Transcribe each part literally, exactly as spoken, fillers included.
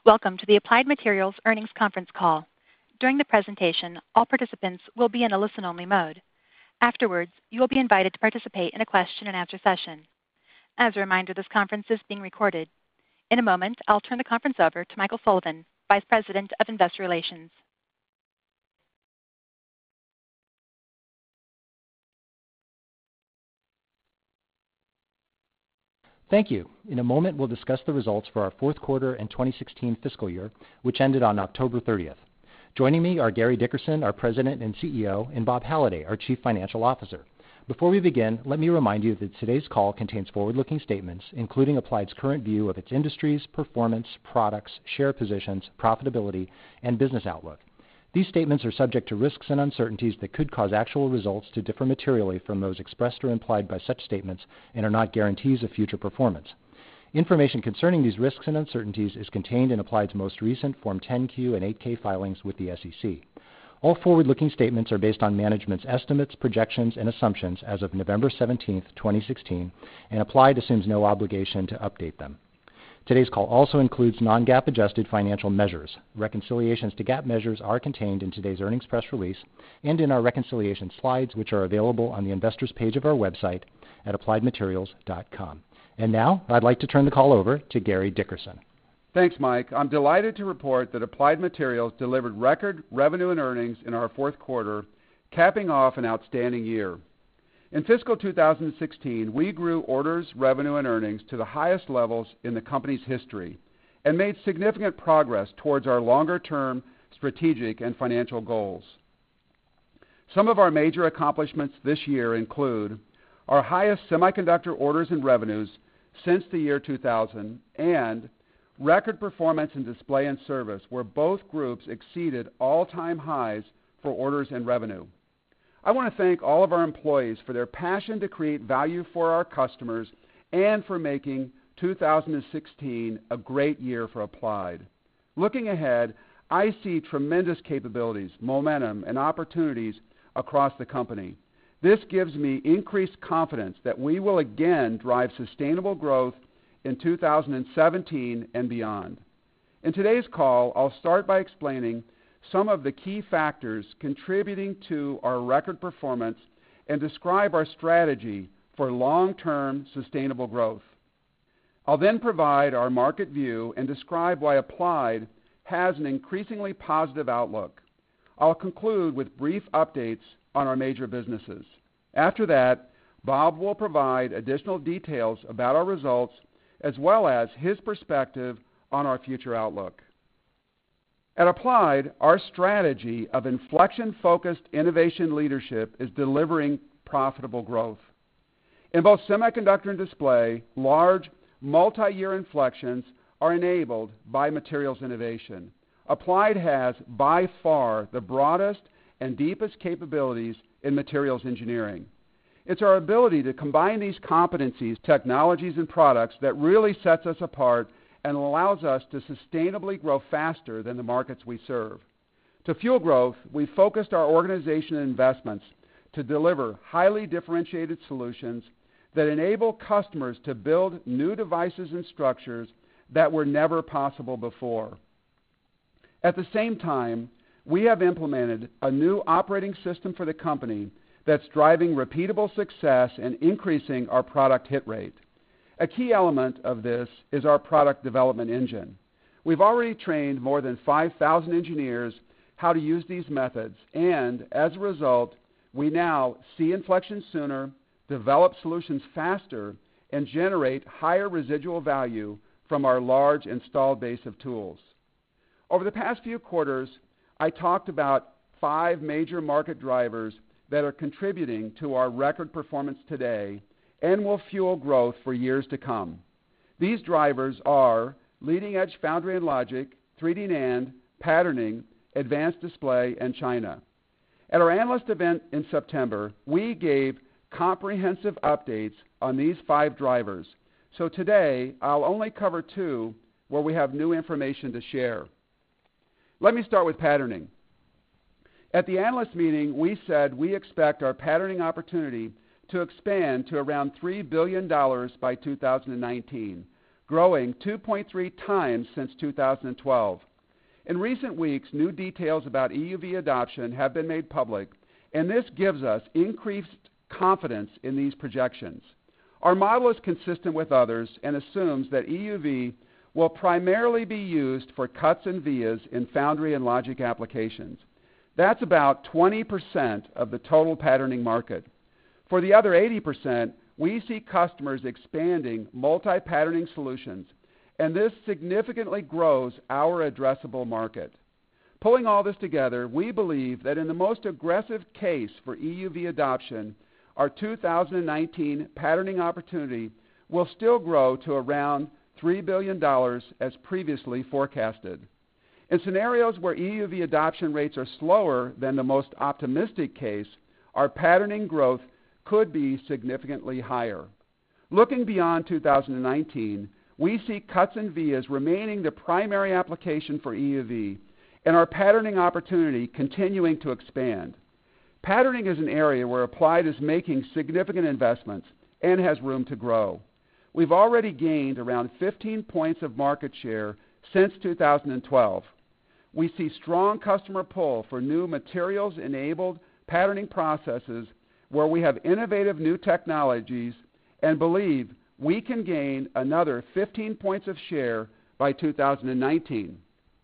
Welcome to the Applied Materials Earnings Conference Call. During the presentation, all participants will be in a listen-only mode. Afterwards, you will be invited to participate in a question and answer session. As a reminder, this conference is being recorded. In a moment, I'll turn the conference over to Michael Sullivan, Vice President of Investor Relations. Thank you. In a moment, we'll discuss the results for our fourth quarter and twenty sixteen fiscal year, which ended on October thirtieth. Joining me are Gary Dickerson, our President and C E O, and Bob Halliday, our Chief Financial Officer. Before we begin, let me remind you that today's call contains forward-looking statements, including Applied's current view of its industries, performance, products, share positions, profitability, and business outlook. These statements are subject to risks and uncertainties that could cause actual results to differ materially from those expressed or implied by such statements and are not guarantees of future performance. Information concerning these risks and uncertainties is contained in Applied's most recent Form ten Q and eight K filings with the S E C. All forward-looking statements are based on management's estimates, projections, and assumptions as of November seventeenth, twenty sixteen, and Applied assumes no obligation to update them. Today's call also includes non-GAAP adjusted financial measures. Reconciliations to GAAP measures are contained in today's earnings press release and in our reconciliation slides, which are available on the investors page of our website at applied materials dot com. And now, I'd like to turn the call over to Gary Dickerson. Thanks, Mike. I'm delighted to report that Applied Materials delivered record revenue and earnings in our fourth quarter, capping off an outstanding year. In fiscal two thousand sixteen, we grew orders, revenue, and earnings to the highest levels in the company's history and made significant progress towards our longer-term strategic and financial goals. Some of our major accomplishments this year include our highest semiconductor orders and revenues since the year two thousand and record performance in display and service, where both groups exceeded all-time highs for orders and revenue. I want to thank all of our employees for their passion to create value for our customers and for making two thousand sixteen a great year for Applied. Looking ahead, I see tremendous capabilities, momentum, and opportunities across the company. This gives me increased confidence that we will again drive sustainable growth in two thousand seventeen and beyond. In today's call, I'll start by explaining some of the key factors contributing to our record performance and describe our strategy for long-term sustainable growth. I'll then provide our market view and describe why Applied has an increasingly positive outlook. I'll conclude with brief updates on our major businesses. After that, Bob will provide additional details about our results as well as his perspective on our future outlook. At Applied, our strategy of inflection-focused innovation leadership is delivering profitable growth. In both semiconductor and display, large, multi-year inflections are enabled by materials innovation. Applied has, by far, the broadest and deepest capabilities in materials engineering. It's our ability to combine these competencies, technologies, and products that really sets us apart and allows us to sustainably grow faster than the markets we serve. To fuel growth, we focused our organization and investments to deliver highly differentiated solutions that enable customers to build new devices and structures that were never possible before. At the same time, we have implemented a new operating system for the company that's driving repeatable success and increasing our product hit rate. A key element of this is our product development engine. We've already trained more than five thousand engineers how to use these methods, and as a result, we now see inflections sooner, develop solutions faster, and generate higher residual value from our large installed base of tools. Over the past few quarters, I talked about five major market drivers that are contributing to our record performance today and will fuel growth for years to come. These drivers are leading-edge foundry and logic, three D NAND, patterning, advanced display, and China. At our analyst event in September, we gave comprehensive updates on these five drivers. So today, I'll only cover two where we have new information to share. Let me start with patterning. At the analyst meeting, we said we expect our patterning opportunity to expand to around three billion dollars by two thousand nineteen, growing two point three times since two thousand twelve. In recent weeks, new details about E U V adoption have been made public, and this gives us increased confidence in these projections. Our model is consistent with others and assumes that E U V will primarily be used for cuts and vias in foundry and logic applications. That's about twenty percent of the total patterning market. For the other eighty percent, we see customers expanding multi-patterning solutions, and this significantly grows our addressable market. Pulling all this together, we believe that in the most aggressive case for E U V adoption, our two thousand nineteen patterning opportunity will still grow to around three billion dollars as previously forecasted. In scenarios where E U V adoption rates are slower than the most optimistic case, our patterning growth could be significantly higher. Looking beyond two thousand nineteen, we see cuts and vias remaining the primary application for E U V, and our patterning opportunity continuing to expand. Patterning is an area where Applied is making significant investments and has room to grow. We've already gained around fifteen points of market share since two thousand twelve. We see strong customer pull for new materials-enabled patterning processes where we have innovative new technologies and believe we can gain another fifteen points of share by two thousand nineteen.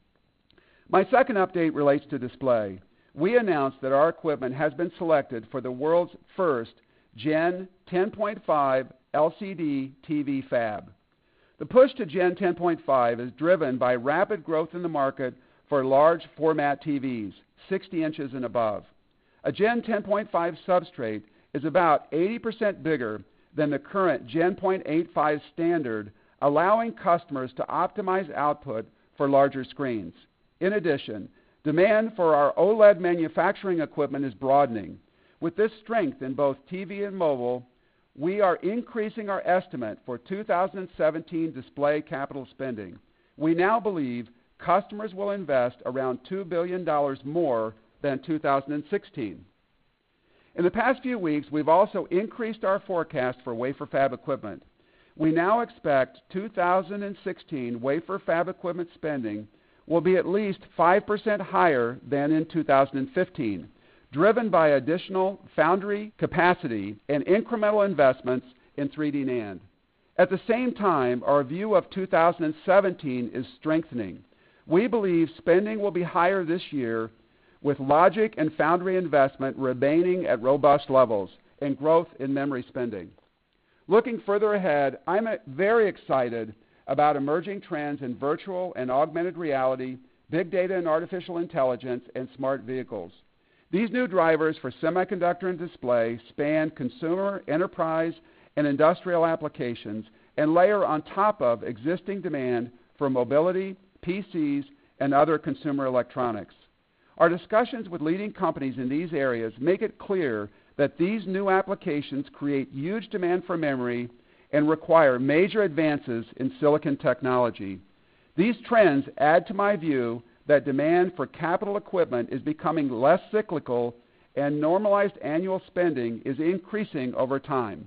My second update relates to display. We announced that our equipment has been selected for the world's first Gen ten point five L C D T V fab. The push to Gen ten point five is driven by rapid growth in the market for large format T Vs, sixty inches and above. A Gen ten point five substrate is about eighty percent bigger than the current Gen point eight five standard, allowing customers to optimize output for larger screens. In addition, demand for our OLED manufacturing equipment is broadening. With this strength in both T V and mobile, we are increasing our estimate for two thousand seventeen display capital spending. We now believe customers will invest around two billion dollars more than two thousand sixteen. In the past few weeks, we've also increased our forecast for wafer fab equipment. We now expect two thousand sixteen wafer fab equipment spending will be at least five percent higher than in two thousand fifteen, driven by additional foundry capacity and incremental investments in three D NAND. At the same time, our view of two thousand seventeen is strengthening. We believe spending will be higher this year, with logic and foundry investment remaining at robust levels and growth in memory spending. Looking further ahead, I'm very excited about emerging trends in virtual and augmented reality, big data and artificial intelligence, and smart vehicles. These new drivers for semiconductor and display span consumer, enterprise, and industrial applications and layer on top of existing demand for mobility, P Cs, and other consumer electronics. Our discussions with leading companies in these areas make it clear that these new applications create huge demand for memory and require major advances in silicon technology. These trends add to my view that demand for capital equipment is becoming less cyclical and normalized annual spending is increasing over time.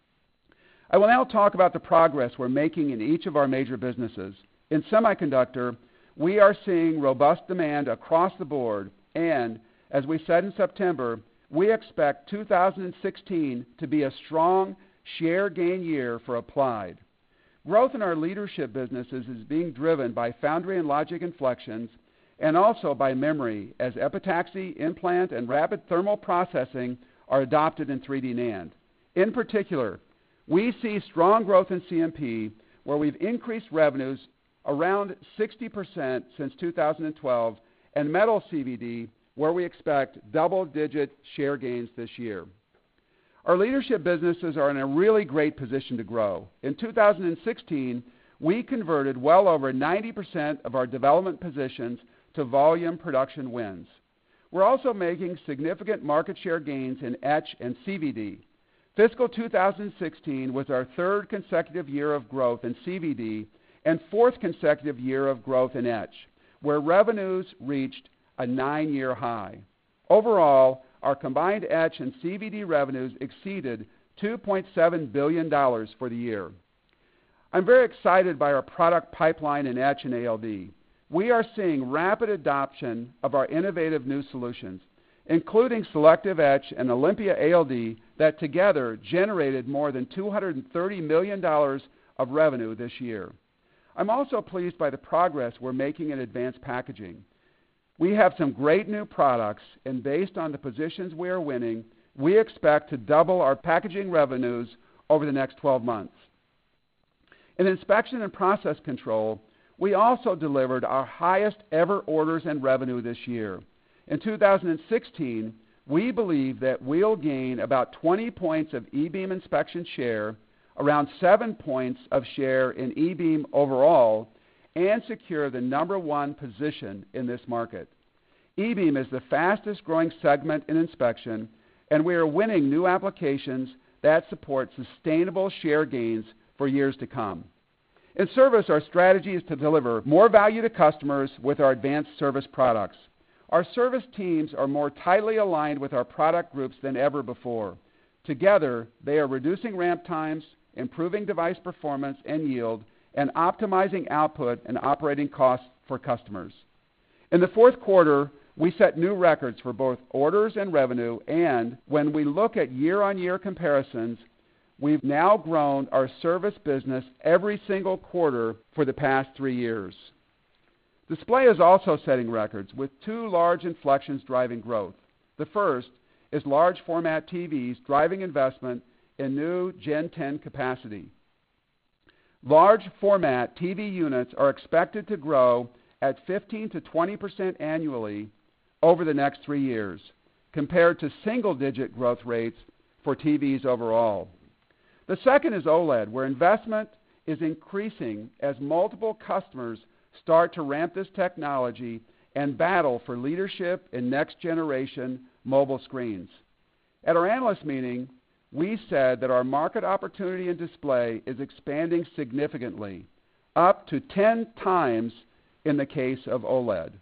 I will now talk about the progress we're making in each of our major businesses. In semiconductor, we are seeing robust demand across the board, and as we said in September, we expect two thousand sixteen to be a strong share gain year for Applied. Growth in our leadership businesses is being driven by foundry and logic inflections and also by memory as epitaxy, implant, and rapid thermal processing are adopted in three D NAND. In particular, we see strong growth in C M P, where we've increased revenues around sixty percent since two thousand twelve, and metal C V D, where we expect double-digit share gains this year. Our leadership businesses are in a really great position to grow. In two thousand sixteen, we converted well over ninety percent of our development positions to volume production wins. We're also making significant market share gains in etch and C V D. Fiscal two thousand sixteen was our third consecutive year of growth in C V D and fourth consecutive year of growth in etch, where revenues reached a nine-year high. Overall, our combined etch and C V D revenues exceeded two point seven billion dollars for the year. I'm very excited by our product pipeline in etch and A L D. We are seeing rapid adoption of our innovative new solutions, including Selective Etch and Olympia A L D that together generated more than two hundred thirty million dollars of revenue this year. I'm also pleased by the progress we're making in advanced packaging. We have some great new products, and based on the positions we are winning, we expect to double our packaging revenues over the next twelve months. In inspection and process control, we also delivered our highest ever orders and revenue this year. In two thousand sixteen, we believe that we'll gain about twenty points of E-beam inspection share, around seven points of share in E-beam overall, and secure the number one position in this market. E-beam is the fastest growing segment in inspection, and we are winning new applications that support sustainable share gains for years to come. In service, our strategy is to deliver more value to customers with our advanced service products. Our service teams are more tightly aligned with our product groups than ever before. Together, they are reducing ramp times, improving device performance and yield, and optimizing output and operating costs for customers. In the fourth quarter, we set new records for both orders and revenue, and when we look at year-on-year comparisons, we've now grown our service business every single quarter for the past three years. Display is also setting records, with two large inflections driving growth. The first is large format T Vs driving investment in new Gen ten capacity. Large format T V units are expected to grow at fifteen to twenty percent annually over the next three years, compared to single-digit growth rates for T Vs overall. The second is OLED, where investment is increasing as multiple customers start to ramp this technology and battle for leadership in next-generation mobile screens. At our analyst meeting, we said that our market opportunity in display is expanding significantly, up to ten times in the case of OLED.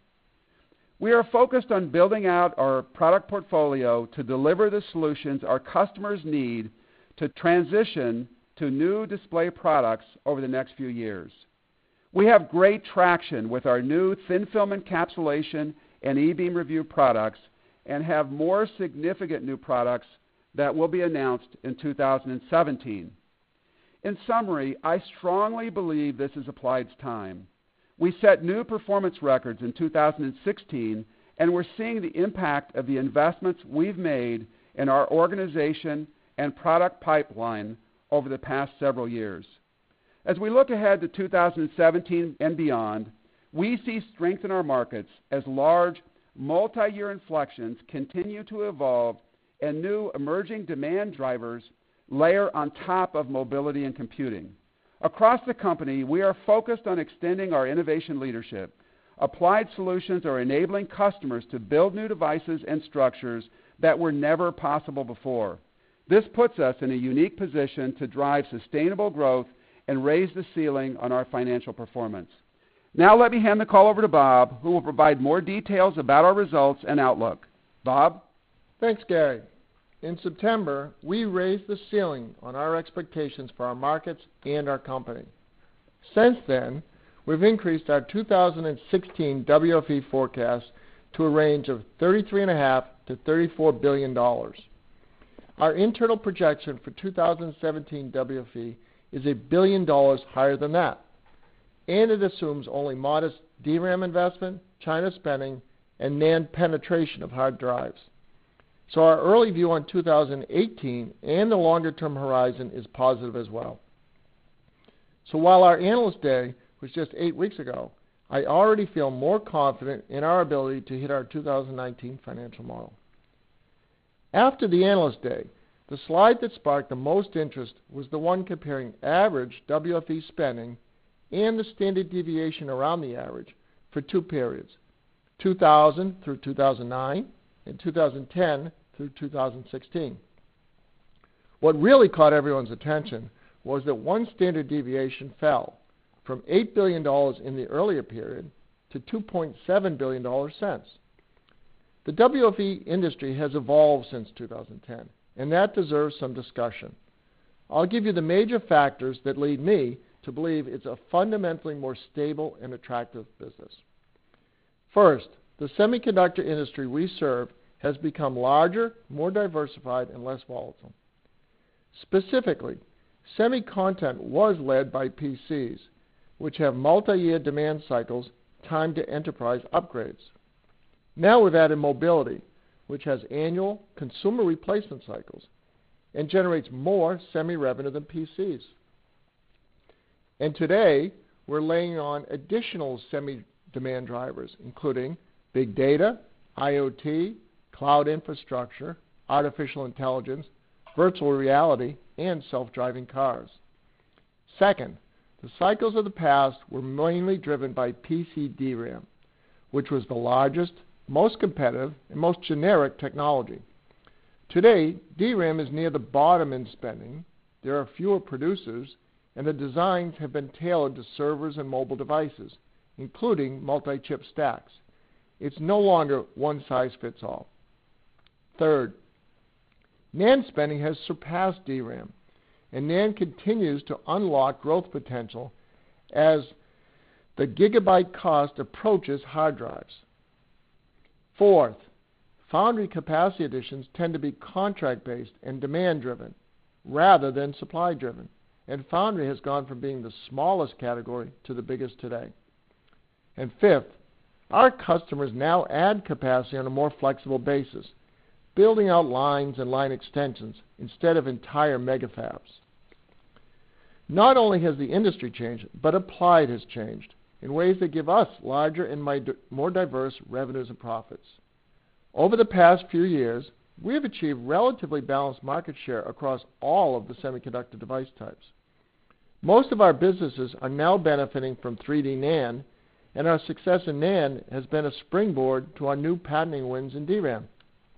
We are focused on building out our product portfolio to deliver the solutions our customers need to transition to new display products over the next few years. We have great traction with our new thin film encapsulation and E-beam review products and have more significant new products that will be announced in two thousand seventeen. In summary, I strongly believe this is Applied's time. We set new performance records in two thousand sixteen, and we're seeing the impact of the investments we've made in our organization and product pipeline over the past several years. As we look ahead to two thousand seventeen and beyond, we see strength in our markets as large, multi-year inflections continue to evolve and new emerging demand drivers layer on top of mobility and computing. Across the company, we are focused on extending our innovation leadership. Applied solutions are enabling customers to build new devices and structures that were never possible before. This puts us in a unique position to drive sustainable growth and raise the ceiling on our financial performance. Now let me hand the call over to Bob, who will provide more details about our results and outlook. Bob? Thanks, Gary. In September, we raised the ceiling on our expectations for our markets and our company. Since then, we've increased our two thousand sixteen W F E forecast to a range of thirty-three point five to thirty-four billion dollars. Our internal projection for two thousand seventeen W F E is a billion dollars higher than that, and it assumes only modest D RAM investment, China spending, and NAND penetration of hard drives. So our early view on two thousand eighteen and the longer-term horizon is positive as well. So while our Analyst Day was just eight weeks ago, I already feel more confident in our ability to hit our two thousand nineteen financial model. After the Analyst Day, the slide that sparked the most interest was the one comparing average W F E spending and the standard deviation around the average for two periods, two thousand through two thousand nine and two thousand ten through two thousand sixteen. What really caught everyone's attention was that one standard deviation fell from eight billion dollars in the earlier period to two point seven billion dollars since. The W F E industry has evolved since two thousand ten, and that deserves some discussion. I'll give you the major factors that lead me to believe it's a fundamentally more stable and attractive business. First, the semiconductor industry we serve has become larger, more diversified, and less volatile. Specifically, semi-content was led by P Cs, which have multi-year demand cycles timed to enterprise upgrades. Now we've added mobility, which has annual consumer replacement cycles and generates more semi-revenue than P Cs. And today, we're laying on additional semi-demand drivers, including big data, IoT, cloud infrastructure, artificial intelligence, virtual reality, and self-driving cars. Second, the cycles of the past were mainly driven by P C D RAM, which was the largest, most competitive, and most generic technology. Today, D RAM is near the bottom in spending, there are fewer producers, and the designs have been tailored to servers and mobile devices, including multi-chip stacks. It's no longer one size fits all. Third, NAND spending has surpassed D RAM, and NAND continues to unlock growth potential as the gigabyte cost approaches hard drives. Fourth, foundry capacity additions tend to be contract-based and demand-driven rather than supply-driven, and foundry has gone from being the smallest category to the biggest today. And fifth, our customers now add capacity on a more flexible basis, building out lines and line extensions instead of entire megafabs. Not only has the industry changed, but Applied has changed in ways that give us larger and more diverse revenues and profits. Over the past few years, we have achieved relatively balanced market share across all of the semiconductor device types. Most of our businesses are now benefiting from three D NAND, and our success in NAND has been a springboard to our new patterning wins in D RAM.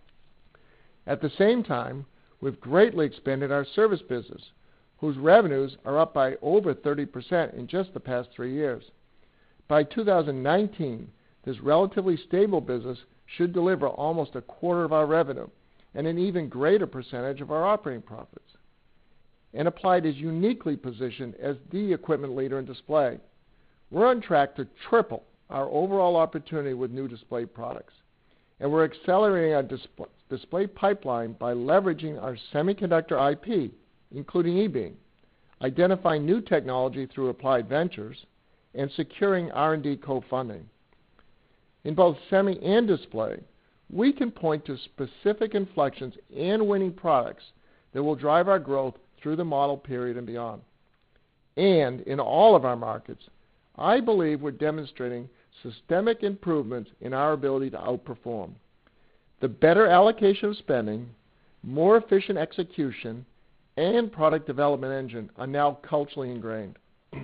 At the same time, we've greatly expanded our service business, whose revenues are up by over thirty percent in just the past three years. By two thousand nineteen, this relatively stable business should deliver almost a quarter of our revenue and an even greater percentage of our operating profits. And Applied is uniquely positioned as the equipment leader in display. We're on track to triple our overall opportunity with new display products, and we're accelerating our display, display pipeline by leveraging our semiconductor I P, including E-beam, identifying new technology through Applied Ventures, and securing R and D co-funding. In both semi and display, we can point to specific inflections and winning products that will drive our growth through the model period and beyond. And in all of our markets, I believe we're demonstrating systemic improvements in our ability to outperform. The better allocation of spending, more efficient execution, and product development engine are now culturally ingrained.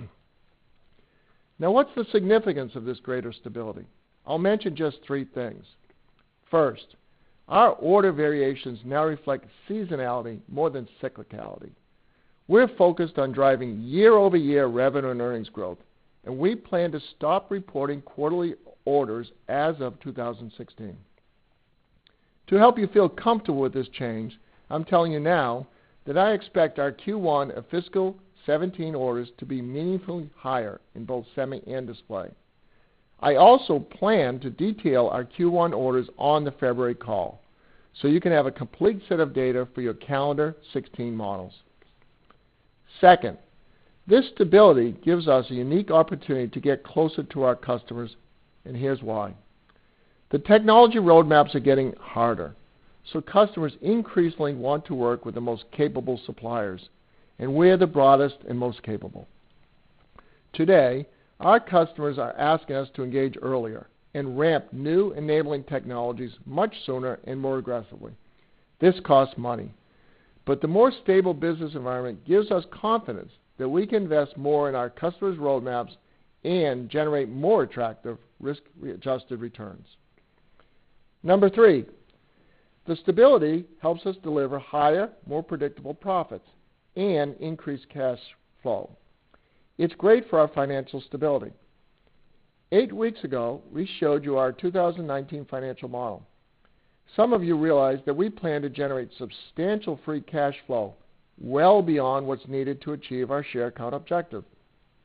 Now, what's the significance of this greater stability? I'll mention just three things. First, our order variations now reflect seasonality more than cyclicality. We're focused on driving year-over-year revenue and earnings growth, and we plan to stop reporting quarterly orders as of two thousand sixteen. To help you feel comfortable with this change, I'm telling you now that I expect our Q one of fiscal seventeen orders to be meaningfully higher in both semi and display. I also plan to detail our Q one orders on the February call, so you can have a complete set of data for your calendar sixteen models. Second, this stability gives us a unique opportunity to get closer to our customers, and here's why. The technology roadmaps are getting harder, so customers increasingly want to work with the most capable suppliers, and we're the broadest and most capable. Today, our customers are asking us to engage earlier and ramp new enabling technologies much sooner and more aggressively. This costs money, but the more stable business environment gives us confidence that we can invest more in our customers' roadmaps and generate more attractive risk-adjusted returns. Number three, the stability helps us deliver higher, more predictable profits and increase cash flow. It's great for our financial stability. Eight weeks ago, we showed you our two thousand nineteen financial model. Some of you realize that we plan to generate substantial free cash flow well beyond what's needed to achieve our share count objective.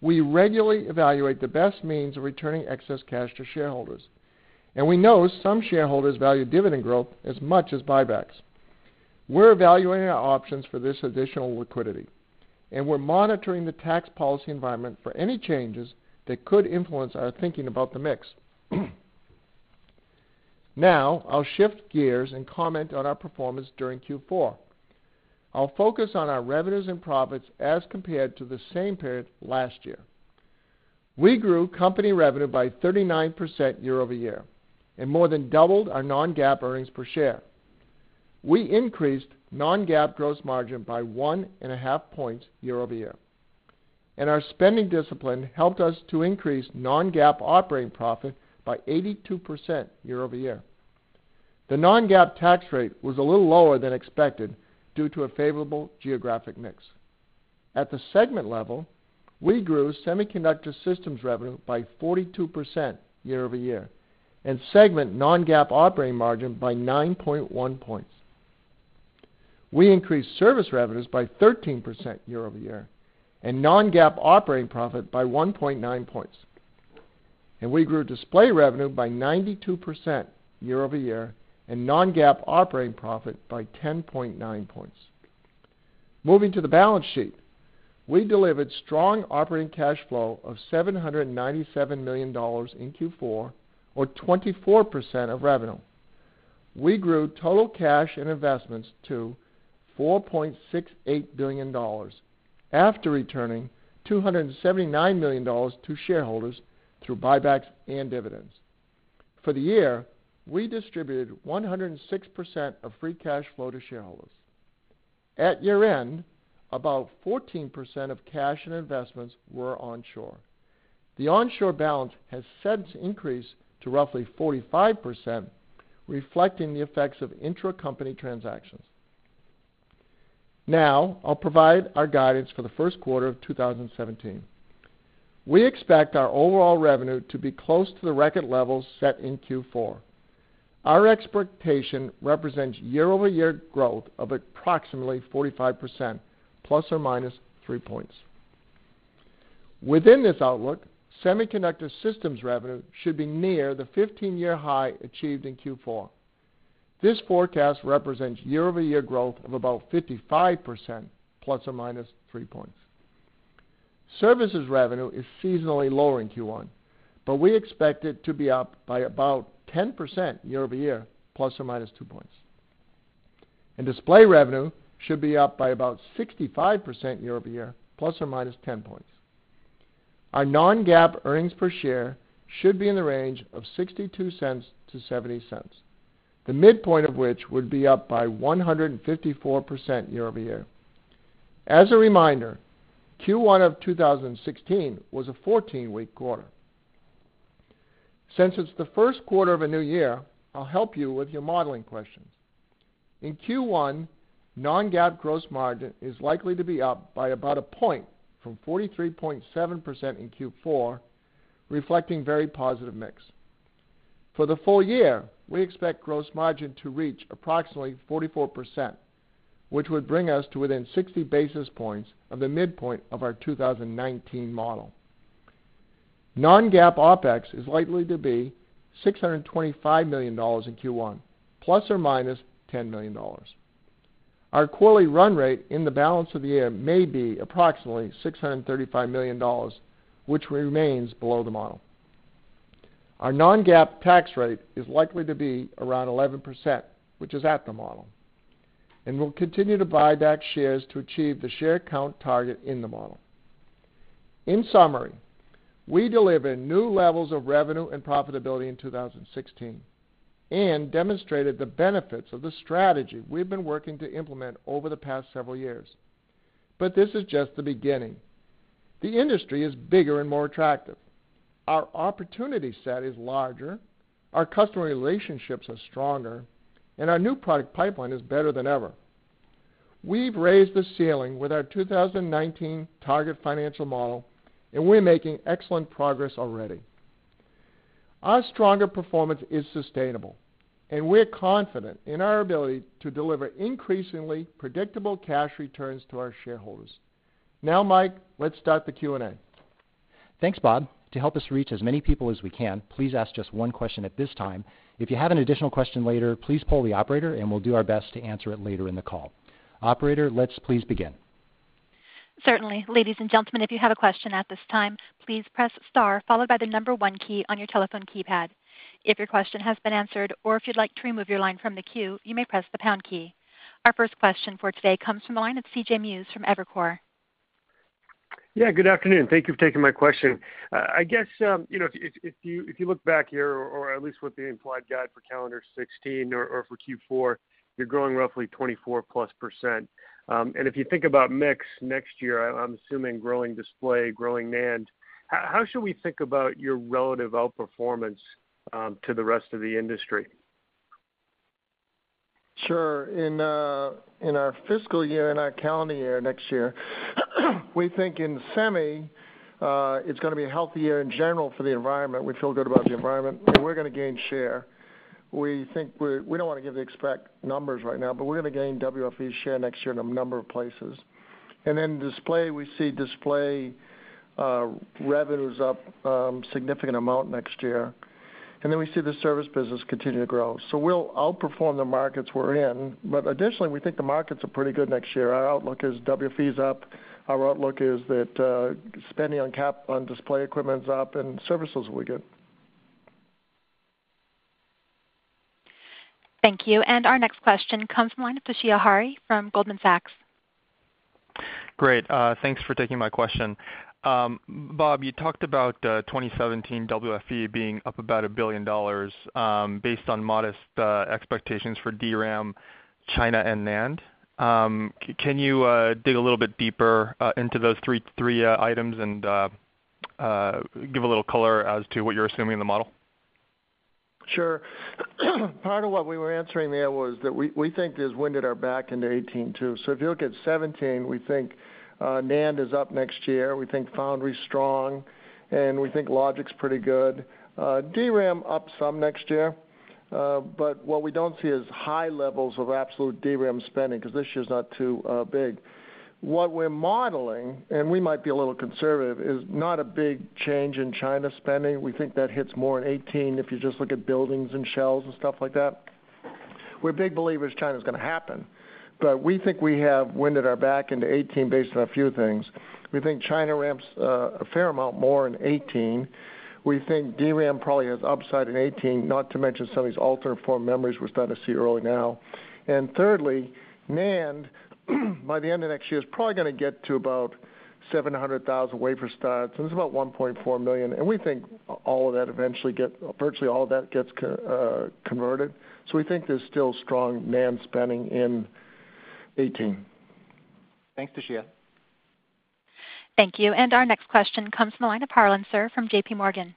we regularly evaluate the best means of returning excess cash to shareholders, and we know some shareholders value dividend growth as much as buybacks. We're evaluating our options for this additional liquidity, and we're monitoring the tax policy environment for any changes that could influence our thinking about the mix. Now, I'll shift gears and comment on our performance during Q four. I'll focus on our revenues and profits as compared to the same period last year. We grew company revenue by thirty-nine percent year over year and more than doubled our non-GAAP earnings per share. We increased non-GAAP gross margin by one and a half points year over year. And our spending discipline helped us to increase non-GAAP operating profit by eighty-two percent year over year. The non-GAAP tax rate was a little lower than expected due to a favorable geographic mix. At the segment level, we grew Semiconductor Systems revenue by forty-two percent year over year and segment non-GAAP operating margin by nine point one points. We increased service revenues by thirteen percent year over year and non-GAAP operating profit by one point nine points. And we grew display revenue by ninety-two percent year over year and non-GAAP operating profit by ten point nine points. Moving to the balance sheet, we delivered strong operating cash flow of seven hundred ninety-seven million dollars in Q four, or twenty-four percent of revenue. We grew total cash and investments to four point six eight billion dollars after returning two hundred seventy-nine million dollars to shareholders through buybacks and dividends. For the year, we distributed one hundred six percent of free cash flow to shareholders. At year end, about fourteen percent of cash and investments were onshore. The onshore balance has since increased to roughly forty-five percent, reflecting the effects of intra-company transactions. Now, I'll provide our guidance for the first quarter of two thousand seventeen. We expect our overall revenue to be close to the record levels set in Q four. Our expectation represents year-over-year growth of approximately forty-five percent, plus or minus three points. Within this outlook, Semiconductor Systems revenue should be near the fifteen-year high achieved in Q four. This forecast represents year-over-year growth of about fifty-five percent, plus or minus three points. Services revenue is seasonally lower in Q one, but we expect it to be up by about ten percent year-over-year, plus or minus two points. And display revenue should be up by about sixty-five percent year-over-year, plus or minus ten points. Our non-GAAP earnings per share should be in the range of sixty-two cents to seventy cents, the midpoint of which would be up by one hundred fifty-four percent year-over-year. As a reminder, Q one of two thousand sixteen was a fourteen-week quarter. Since it's the first quarter of a new year, I'll help you with your modeling questions. In Q one, non-GAAP gross margin is likely to be up by about a point from forty-three point seven percent in Q four, reflecting very positive mix. For the full year, we expect gross margin to reach approximately forty-four percent, which would bring us to within sixty basis points of the midpoint of our two thousand nineteen model. Non-GAAP OpEx is likely to be six hundred twenty-five million dollars in Q one, plus or minus ten million dollars. Our quarterly run rate in the balance of the year may be approximately six hundred thirty-five million dollars, which remains below the model. Our non-GAAP tax rate is likely to be around eleven percent, which is at the model. And we'll continue to buy back shares to achieve the share count target in the model. In summary, we delivered new levels of revenue and profitability in two thousand sixteen and demonstrated the benefits of the strategy we've been working to implement over the past several years. But this is just the beginning. The industry is bigger and more attractive. Our opportunity set is larger, our customer relationships are stronger, and our new product pipeline is better than ever. We've raised the ceiling with our two thousand nineteen target financial model, and we're making excellent progress already. Our stronger performance is sustainable, and we're confident in our ability to deliver increasingly predictable cash returns to our shareholders. Now, Mike, let's start the Q and A. Thanks, Bob. To help us reach as many people as we can, please ask just one question at this time. If you have an additional question later, please poll the operator, and we'll do our best to answer it later in the call. Operator, let's please begin. Certainly. Ladies and gentlemen, if you have a question at this time, please press star followed by the number one key on your telephone keypad. If your question has been answered or if you'd like to remove your line from the queue, you may press the pound key. Our first question for today comes from the line of C J Muse from Evercore. Yeah, good afternoon. Thank you for taking my question. Uh, I guess um, you know if, if, if you if you look back here, or, or at least with the implied guide for calendar sixteen or, or for Q four, you're growing roughly twenty-four plus percent. Um, and if you think about mix next year, I, I'm assuming growing display, growing NAND. How, how should we think about your relative outperformance um, to the rest of the industry? Sure. In uh, in our fiscal year, in our calendar year next year, we think in semi, uh, it's going to be a healthy year in general for the environment. We feel good about the environment, and we're going to gain share. We think we're, we don't want to give the exact numbers right now, but we're going to gain W F E share next year in a number of places. And then display, we see display uh, revenues up um, significant amount next year. And then we see the service business continue to grow. So we'll outperform the markets we're in, but additionally, we think the markets are pretty good next year. Our outlook is W F E's up. Our outlook is that uh, spending on cap on display equipment's up, and services will be good. Thank you. And our next question comes from the line of Toshiya Hari from Goldman Sachs. Great. Uh, thanks for taking my question. Um, Bob, you talked about uh, twenty seventeen W F E being up about a billion dollars um, based on modest uh, expectations for D RAM, China, and NAND. Um, c- can you uh, dig a little bit deeper uh, into those three three uh, items and uh, uh, give a little color as to what you're assuming in the model? Sure. Part of what we were answering there was that we, we think there's wind at our back into eighteen too. So if you look at seventeen, we think uh, NAND is up next year. We think Foundry's strong, and we think Logic's pretty good. Uh, D RAM up some next year, uh, but what we don't see is high levels of absolute D RAM spending because this year's not too uh, big. What we're modeling, and we might be a little conservative, is not a big change in China spending. We think that hits more in eighteen if you just look at buildings and shells and stuff like that. We're big believers China's going to happen, but we think we have wind at our back into eighteen based on a few things. We think China ramps uh, a fair amount more in eighteen. We think D RAM probably has upside in eighteen, not to mention some of these alternate form memories we're starting to see early now. And thirdly, NAND, by the end of next year, is probably going to get to about seven hundred thousand wafer starts, and it's about one point four million. And we think all of that eventually get, virtually all of that gets uh, converted. So we think there's still strong NAND spending in eighteen. Thanks, Toshiya. Thank you. And our next question comes from the line of Harlan Sur from J P Morgan.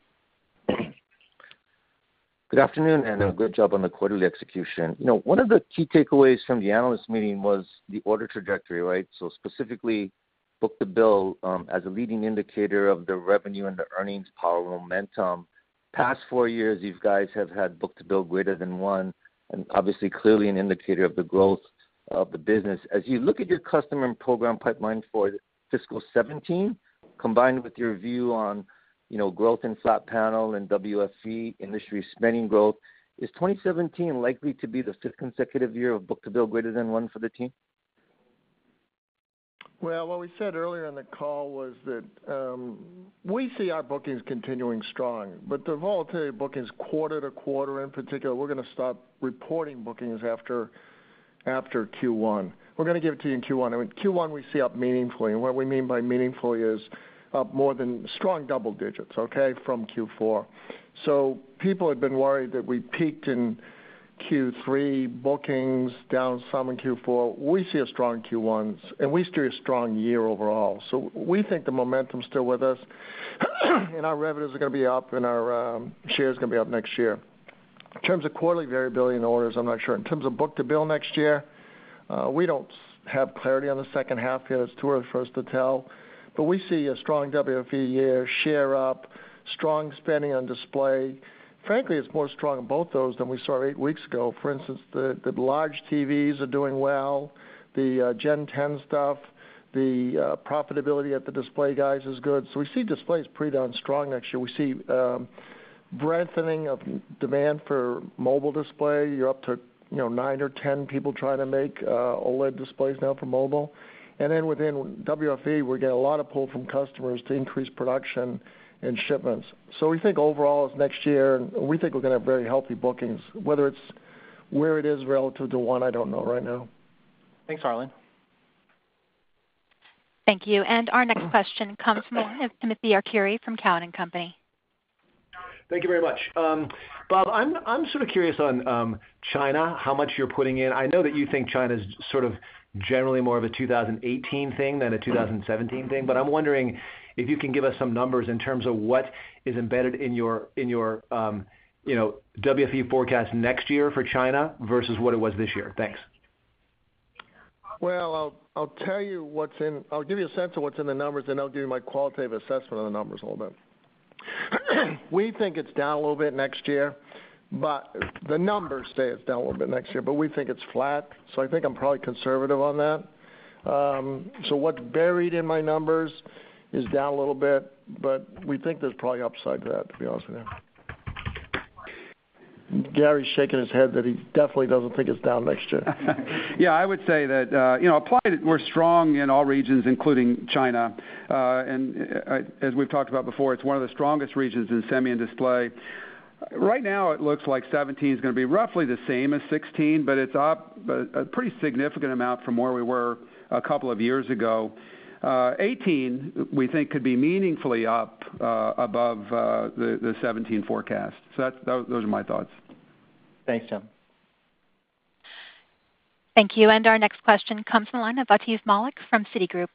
Good afternoon, and a good job on the quarterly execution. You know, one of the key takeaways from the analyst meeting was the order trajectory, right? So specifically, book-to-bill um, as a leading indicator of the revenue and the earnings power momentum. Past four years, you guys have had book-to-bill greater than one, and obviously clearly an indicator of the growth of the business. As you look at your customer and program pipeline for fiscal seventeen, combined with your view on you know, growth in flat panel and W F E industry spending growth, is twenty seventeen likely to be the fifth consecutive year of book-to-bill greater than one for the team? Well, what we said earlier in the call was that um, we see our bookings continuing strong, but the volatility of bookings quarter to quarter in particular, we're going to stop reporting bookings after after Q one. We're going to give it to you in Q one. I mean, Q one we see up meaningfully, and what we mean by meaningfully is up more than strong double digits, okay, from Q four. So people had been worried that we peaked in Q three, bookings down some in Q four. We see a strong Q one, and we see a strong year overall. So we think the momentum's still with us, and our revenues are going to be up, and our um, shares are going to be up next year. In terms of quarterly variability in orders, I'm not sure. In terms of book-to-bill next year, uh, we don't have clarity on the second half yet. It's too early for us to tell. But we see a strong W F E year, share up, strong spending on display. Frankly, it's more strong in both those than we saw eight weeks ago. For instance, the, the large T Vs are doing well, the uh, Gen ten stuff, The uh, profitability at the display guys is good. So we see displays pretty darn strong next year. We see um, strengthening of demand for mobile display. You're up to you know nine or ten people trying to make uh, OLED displays now for mobile. And then within W F E, we're getting a lot of pull from customers to increase production and shipments. So we think overall is next year, and we think we're going to have very healthy bookings. Whether it's where it is relative to one, I don't know right now. Thanks, Harlan. Thank you. And our next question comes from the line of Timothy Arcuri from Cowen and Company. Thank you very much. Um, Bob, I'm, I'm sort of curious on um, China, how much you're putting in. I know that you think China's sort of generally more of a two thousand eighteen thing than a two thousand seventeen thing, but I'm wondering if you can give us some numbers in terms of what is embedded in your in your um, you know W F E forecast next year for China versus what it was this year. Thanks. Well, I'll I'll tell you what's in. I'll give you a sense of what's in the numbers, and I'll give you my qualitative assessment of the numbers a little bit. We think it's down a little bit next year, but the numbers say it's down a little bit next year. But we think it's flat, so I think I'm probably conservative on that. Um, so what's buried in my numbers is down a little bit, but we think there's probably upside to that, to be honest with you. Gary's shaking his head that he definitely doesn't think it's down next year. Yeah, I would say that, uh, you know, Applied, we're strong in all regions, including China. Uh, and uh, as we've talked about before, it's one of the strongest regions in semi and display. Right now, it looks like seventeen is going to be roughly the same as sixteen, but it's up a, a pretty significant amount from where we were a couple of years ago. Uh, eighteen, we think, could be meaningfully up uh, above uh, the, the seventeen forecast. So that's, those are my thoughts. Thanks, Tim. Thank you. And our next question comes from the line of Atif Malik from Citigroup.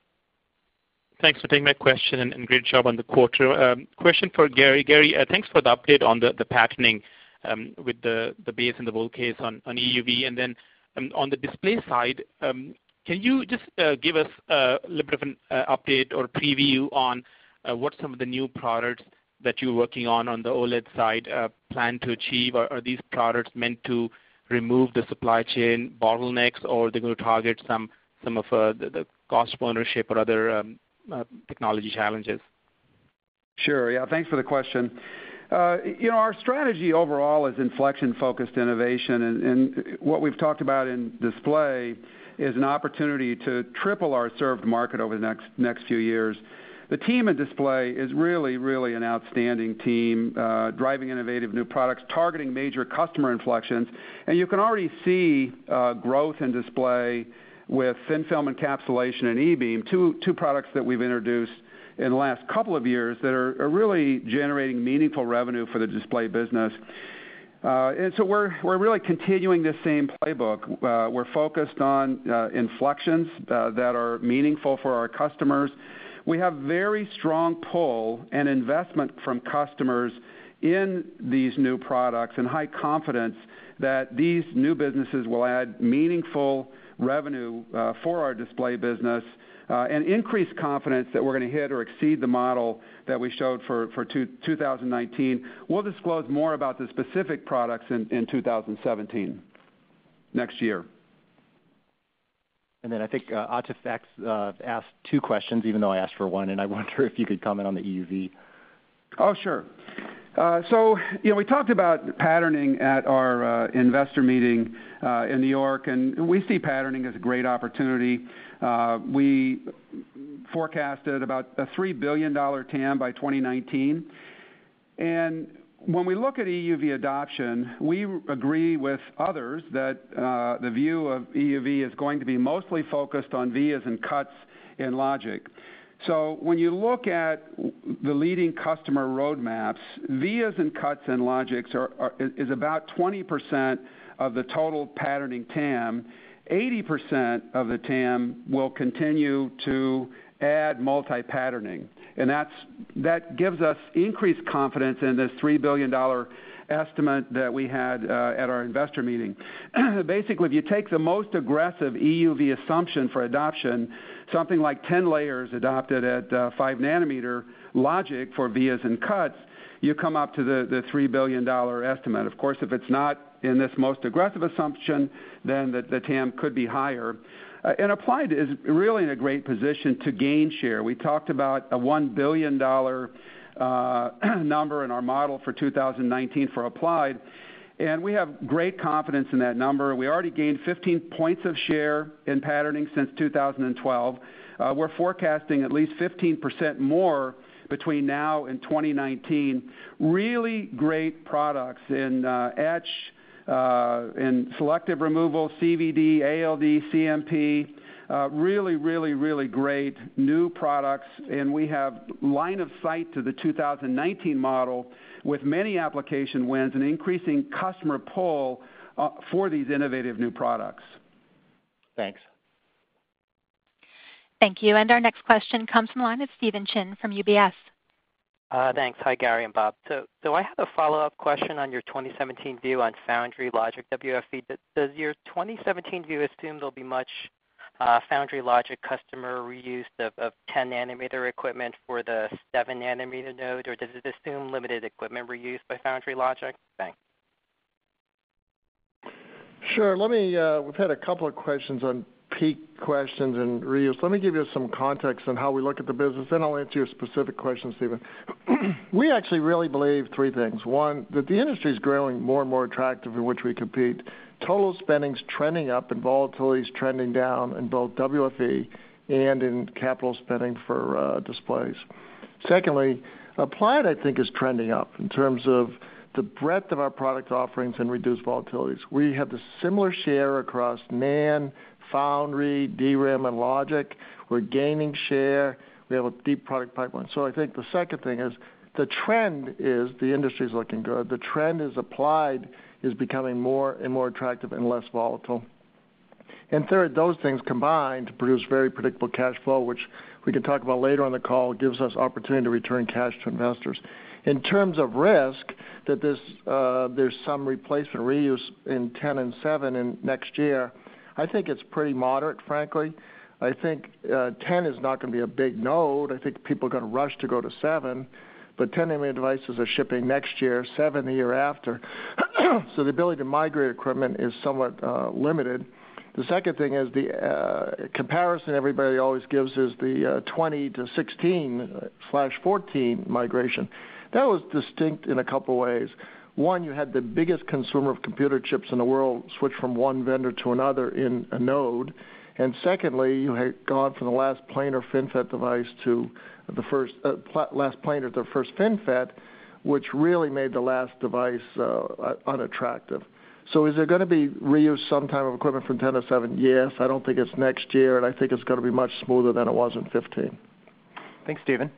Thanks for taking my question, and, and great job on the quarter. Um, question for Gary. Gary, uh, thanks for the update on the, the patterning um, with the, the base and the bull case on, on E U V. And then um, on the display side, um, can you just uh, give us a little bit of an uh, update or preview on uh, what some of the new products that you're working on on the OLED side uh, plan to achieve? Are, are these products meant to remove the supply chain bottlenecks, or are they going to target some some of uh, the, the cost of ownership or other um, uh, technology challenges? Sure. Yeah. Thanks for the question. Uh, you know, our strategy overall is inflection-focused innovation, and, and what we've talked about in display is an opportunity to triple our served market over the next next few years. The team in display is really, really an outstanding team, uh, driving innovative new products, targeting major customer inflections, and you can already see uh, growth in display with thin film encapsulation and E-beam, two two products that we've introduced in the last couple of years that are, are really generating meaningful revenue for the display business. Uh, and so we're we're really continuing this same playbook. Uh, we're focused on uh, inflections uh, that are meaningful for our customers. We have very strong pull and investment from customers in these new products and high confidence that these new businesses will add meaningful revenue uh, for our display business uh, and increased confidence that we're going to hit or exceed the model that we showed for, for two, two thousand nineteen. We'll disclose more about the specific products in, in two thousand seventeen, next year. And then I think uh, Atif uh, asked two questions, even though I asked for one, and I wonder if you could comment on the E U V. Oh, sure. Uh, so, you know, we talked about patterning at our uh, investor meeting uh, in New York, and we see patterning as a great opportunity. Uh, we forecasted about a three billion dollars T A M by twenty nineteen. And when we look at E U V adoption, we agree with others that uh, the view of E U V is going to be mostly focused on vias and cuts in logic. So when you look at the leading customer roadmaps, vias and cuts and logics are, are, is about twenty percent of the total patterning T A M. eighty percent of the T A M will continue to add multi-patterning. And that's, that gives us increased confidence in this three billion dollars estimate that we had uh, at our investor meeting. Basically, if you take the most aggressive E U V assumption for adoption, something like ten layers adopted at uh, five nanometer logic for vias and cuts, you come up to the, the three billion dollars estimate. Of course, if it's not in this most aggressive assumption, then the, the T A M could be higher. Uh, and Applied is really in a great position to gain share. We talked about a one billion dollars uh, number in our model for two thousand nineteen for Applied, and we have great confidence in that number. We already gained fifteen points of share in patterning since two thousand twelve. Uh, we're forecasting at least fifteen percent more between now and twenty nineteen. Really great products in uh, etch, uh, in selective removal, C V D, A L D, C M P. Uh, really, really, really great new products, and we have line of sight to the two thousand nineteen model with many application wins and increasing customer pull uh, for these innovative new products. Thanks. Thank you. And our next question comes from the line of Stephen Chin from U B S. Uh, thanks. Hi, Gary and Bob. So, so I have a follow-up question on your twenty seventeen view on foundry logic W F E. Does your twenty seventeen view assume there'll be much uh, foundry logic customer reuse of, of ten nanometer equipment for the seven nanometer node, or does it assume limited equipment reuse by foundry logic? Thanks. Sure. Let me. Uh, we've had a couple of questions on peak questions and reuse. Let me give you some context on how we look at the business, then I'll answer your specific question, Stephen. We actually really believe three things. One, that the industry is growing more and more attractive in which we compete. Total spending's trending up and volatility is trending down in both W F E and in capital spending for uh, displays. Secondly, Applied, I think, is trending up in terms of the breadth of our product offerings and reduced volatilities. We have the similar share across NAND, foundry, D RAM, and logic. We're gaining share. We have a deep product pipeline. So I think the second thing is the trend is the industry is looking good. The trend is Applied is becoming more and more attractive and less volatile. And third, those things combine to produce very predictable cash flow, which we can talk about later on the call, gives us opportunity to return cash to investors. In terms of risk, that this, uh, there's some replacement reuse in ten and seven in next year, I think it's pretty moderate, frankly. I think uh, ten is not going to be a big node. I think people are going to rush to go to seven, but ten nanometer devices are shipping next year, seven the year after. So the ability to migrate equipment is somewhat uh, limited. The second thing is the uh, comparison everybody always gives is the uh, twenty to sixteen slash fourteen migration. That was distinct in a couple of ways. One, you had the biggest consumer of computer chips in the world switch from one vendor to another in a node. And secondly, you had gone from the last planar FinFET device to the first uh, pl- last planar to the first FinFET, which really made the last device uh, unattractive. So is there going to be reuse sometime of equipment from ten to seven? Yes. I don't think it's next year, and I think it's going to be much smoother than it was in fifteen. Thanks, Stephen.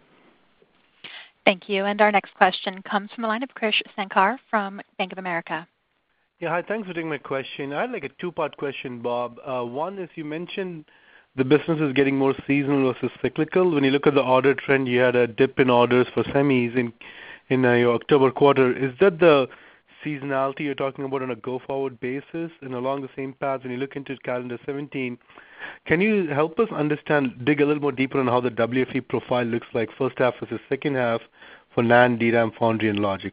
Thank you. And our next question comes from the line of Krish Sankar from Bank of America. Yeah, hi. Thanks for taking my question. I had like a two-part question, Bob. Uh, one is you mentioned the business is getting more seasonal versus cyclical. When you look at the order trend, you had a dip in orders for semis in in uh, your October quarter. Is that the seasonality you're talking about on a go-forward basis? And along the same path, when you look into calendar seventeen, can you help us understand, dig a little more deeper on how the W F E profile looks like first half versus second half for NAND, D RAM, foundry, and logic?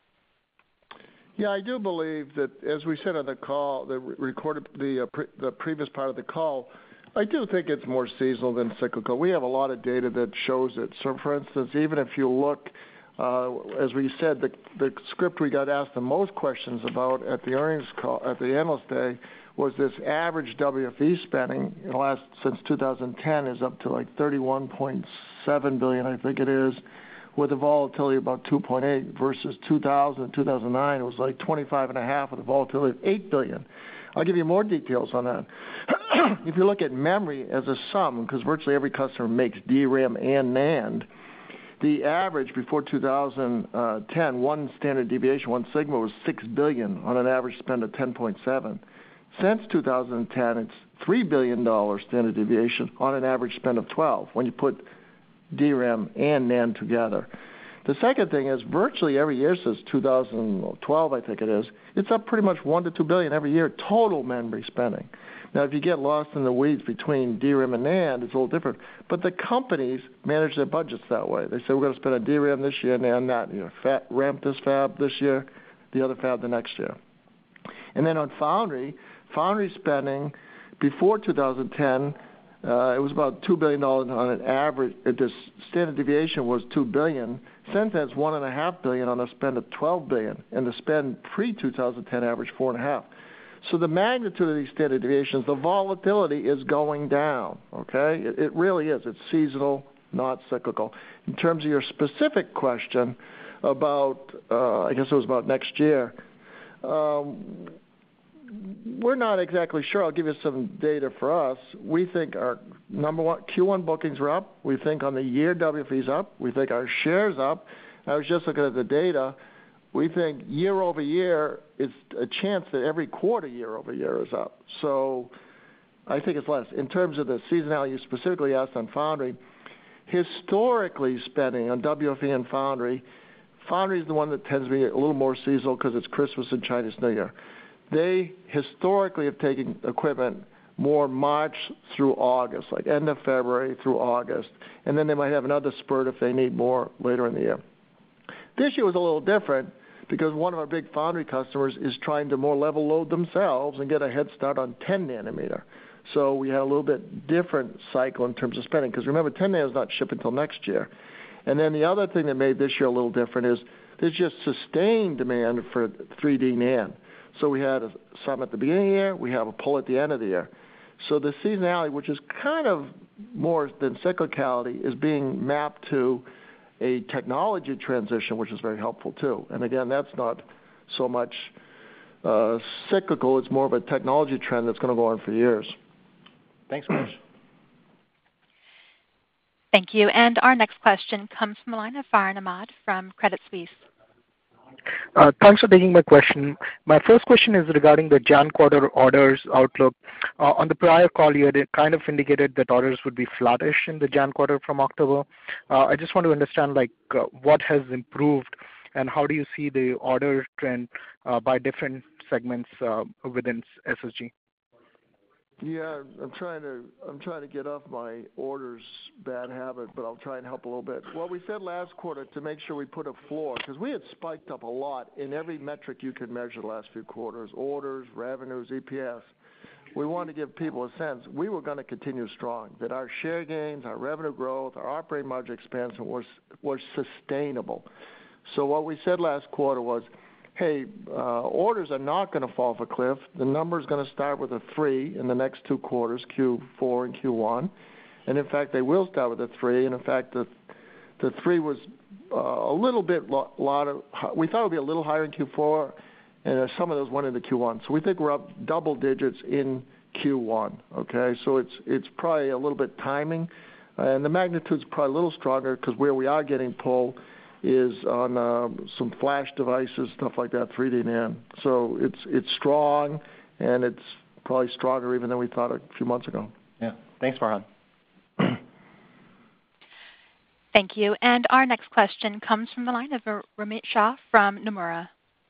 Yeah, I do believe that, as we said on the call, the recorded the uh, pre- the previous part of the call, I do think it's more seasonal than cyclical. We have a lot of data that shows it. So, for instance, even if you look, uh, as we said, the the script we got asked the most questions about at the earnings call at the analyst day was this average W F E spending in the last since two thousand ten is up to like thirty-one point seven billion, I think it is, with a volatility of about two point eight versus two thousand, two thousand nine, it was like twenty-five and a half with a volatility of eight billion. I'll give you more details on that. If you look at memory as a sum, because virtually every customer makes D RAM and NAND, the average before two thousand ten, one standard deviation, one sigma was six billion on an average spend of ten point seven. Since two thousand ten, it's three billion dollars standard deviation on an average spend of twelve when you put D RAM and NAND together. The second thing is virtually every year since two thousand twelve, I think it is, it's up pretty much one to two billion every year total memory spending. Now, if you get lost in the weeds between D RAM and NAND, it's a little different. But the companies manage their budgets that way. They say we're going to spend on D RAM this year, NAND that. You know, fat, ramp this fab this year, the other fab the next year. And then on foundry, foundry spending before two thousand ten, uh, it was about two billion dollars on an average. Uh, the standard deviation was two billion dollars. Since then, it's one point five billion dollars on a spend of twelve billion dollars, and the spend pre-two thousand ten averaged four point five. So the magnitude of these standard deviations, the volatility is going down, okay? It, it really is. It's seasonal, not cyclical. In terms of your specific question about, uh, I guess it was about next year, um, we're not exactly sure. I'll give you some data for us. We think our number one, Q one bookings are up. We think on the year W F E's up. We think our share's up. I was just looking at the data. We think year over year is a chance that every quarter year over year is up. So I think it's less. In terms of the seasonality you specifically asked on Foundry, historically spending on W F E and Foundry, Foundry is the one that tends to be a little more seasonal because it's Christmas and Chinese New Year. They historically have taken equipment more March through August, like end of February through August, and then they might have another spurt if they need more later in the year. This year was a little different because one of our big foundry customers is trying to more level load themselves and get a head start on ten nanometer. So we had a little bit different cycle in terms of spending because remember, ten nanometer is not shipping until next year. And then the other thing that made this year a little different is there's just sustained demand for three D NAND. So we had a, some at the beginning of the year, we have a pull at the end of the year. So the seasonality, which is kind of more than cyclicality, is being mapped to a technology transition, which is very helpful too. And again, that's not so much uh, cyclical, it's more of a technology trend that's going to go on for years. Thanks, Chris. Thank you. And our next question comes from the line of Farhan Ahmad from Credit Suisse. Uh, Thanks for taking my question. My first question is regarding the Jan quarter orders outlook. Uh, on the prior call, you had kind of indicated that orders would be flattish in the Jan quarter from October. Uh, I just want to understand, like, uh, what has improved, and how do you see the order trend uh, by different segments uh, within S S G? Yeah, I'm trying to I'm trying to get off my orders bad habit, but I'll try and help a little bit. Well, we said last quarter to make sure we put a floor because we had spiked up a lot in every metric you could measure the last few quarters: orders, revenues, E P S. We wanted to give people a sense we were going to continue strong, that our share gains, our revenue growth, our operating margin expansion was was sustainable. So what we said last quarter was, hey, uh, orders are not going to fall off a cliff. The number is going to start with a three in the next two quarters, Q four and Q one. And, in fact, they will start with a three. And, in fact, the the three was uh, a little bit lo- lot of – we thought it would be a little higher in Q four, and uh, some of those went into Q one. So we think we're up double digits in Q one, okay? So it's it's probably a little bit timing. Uh, and the magnitude's probably a little stronger because where we are getting pull is on uh, some flash devices, stuff like that, three D NAND. So it's it's strong, and it's probably stronger even than we thought a few months ago. Yeah. Thanks, Farhan. Thank you. And our next question comes from the line of Romit Shah from Nomura.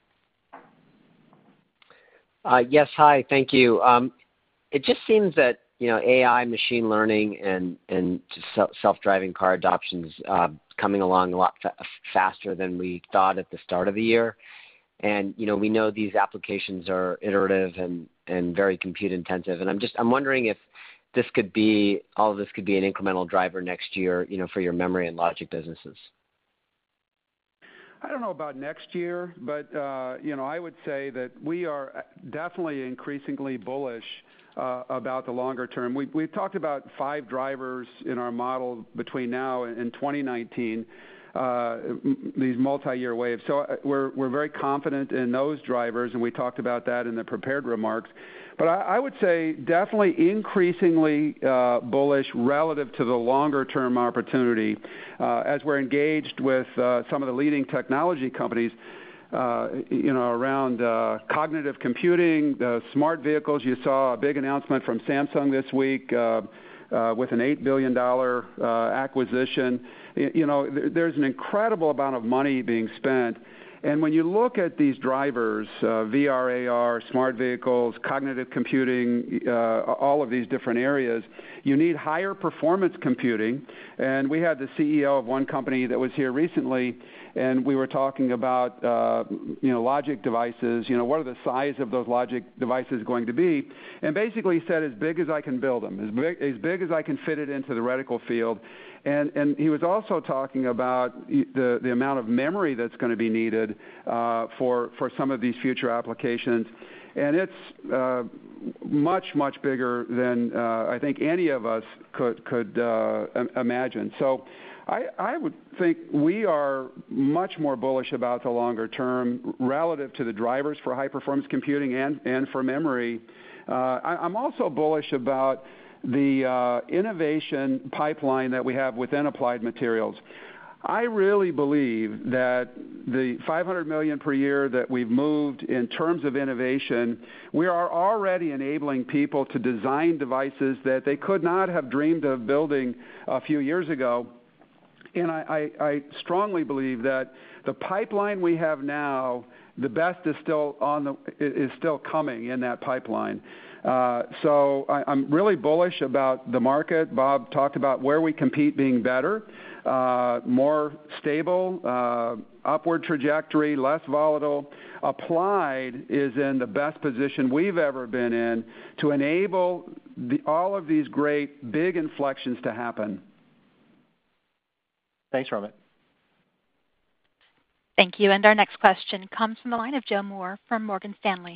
Uh, yes, hi, thank you. Um, it just seems that you know A I, machine learning, and and self-driving car adoptions uh, coming along a lot fa- faster than we thought at the start of the year. And, you know, we know these applications are iterative and, and very compute intensive. And I'm just, I'm wondering if this could be, all of this could be an incremental driver next year, you know, for your memory and logic businesses. I don't know about next year, but, uh, you know, I would say that we are definitely increasingly bullish Uh, about the longer term. We, we've talked about five drivers in our model between now and, and twenty nineteen, uh, m- these multi-year waves. So uh, we're, we're very confident in those drivers, and we talked about that in the prepared remarks. But I, I would say definitely increasingly uh, bullish relative to the longer-term opportunity uh, as we're engaged with uh, some of the leading technology companies Uh, you know, around uh, cognitive computing, the smart vehicles. You saw a big announcement from Samsung this week uh, uh, with an eight billion dollars uh, acquisition. You, you know, th- there's an incredible amount of money being spent. And when you look at these drivers, uh, V R, A R, smart vehicles, cognitive computing, uh, all of these different areas, you need higher performance computing. And we had the C E O of one company that was here recently, and we were talking about, uh, you know, logic devices. You know, what are the size of those logic devices going to be? And basically he said, as big as I can build them, as big, as big as I can fit it into the reticle field. And, and he was also talking about the, the amount of memory that's going to be needed uh, for, for some of these future applications. And it's uh, much, much bigger than uh, I think any of us could, could uh, imagine. So I, I would think we are much more bullish about the longer term relative to the drivers for high-performance computing and, and for memory. Uh, I, I'm also bullish about the uh, innovation pipeline that we have within Applied Materials. I really believe that the five hundred million dollars per year that we've moved in terms of innovation, we are already enabling people to design devices that they could not have dreamed of building a few years ago. And I, I, I strongly believe that the pipeline we have now, the best is still on the is still coming in that pipeline. Uh, so I, I'm really bullish about the market. Bob talked about where we compete being better, uh, more stable, uh, upward trajectory, less volatile. Applied is in the best position we've ever been in to enable the, all of these great big inflections to happen. Thanks, Romit. Thank you. And our next question comes from the line of Joe Moore from Morgan Stanley.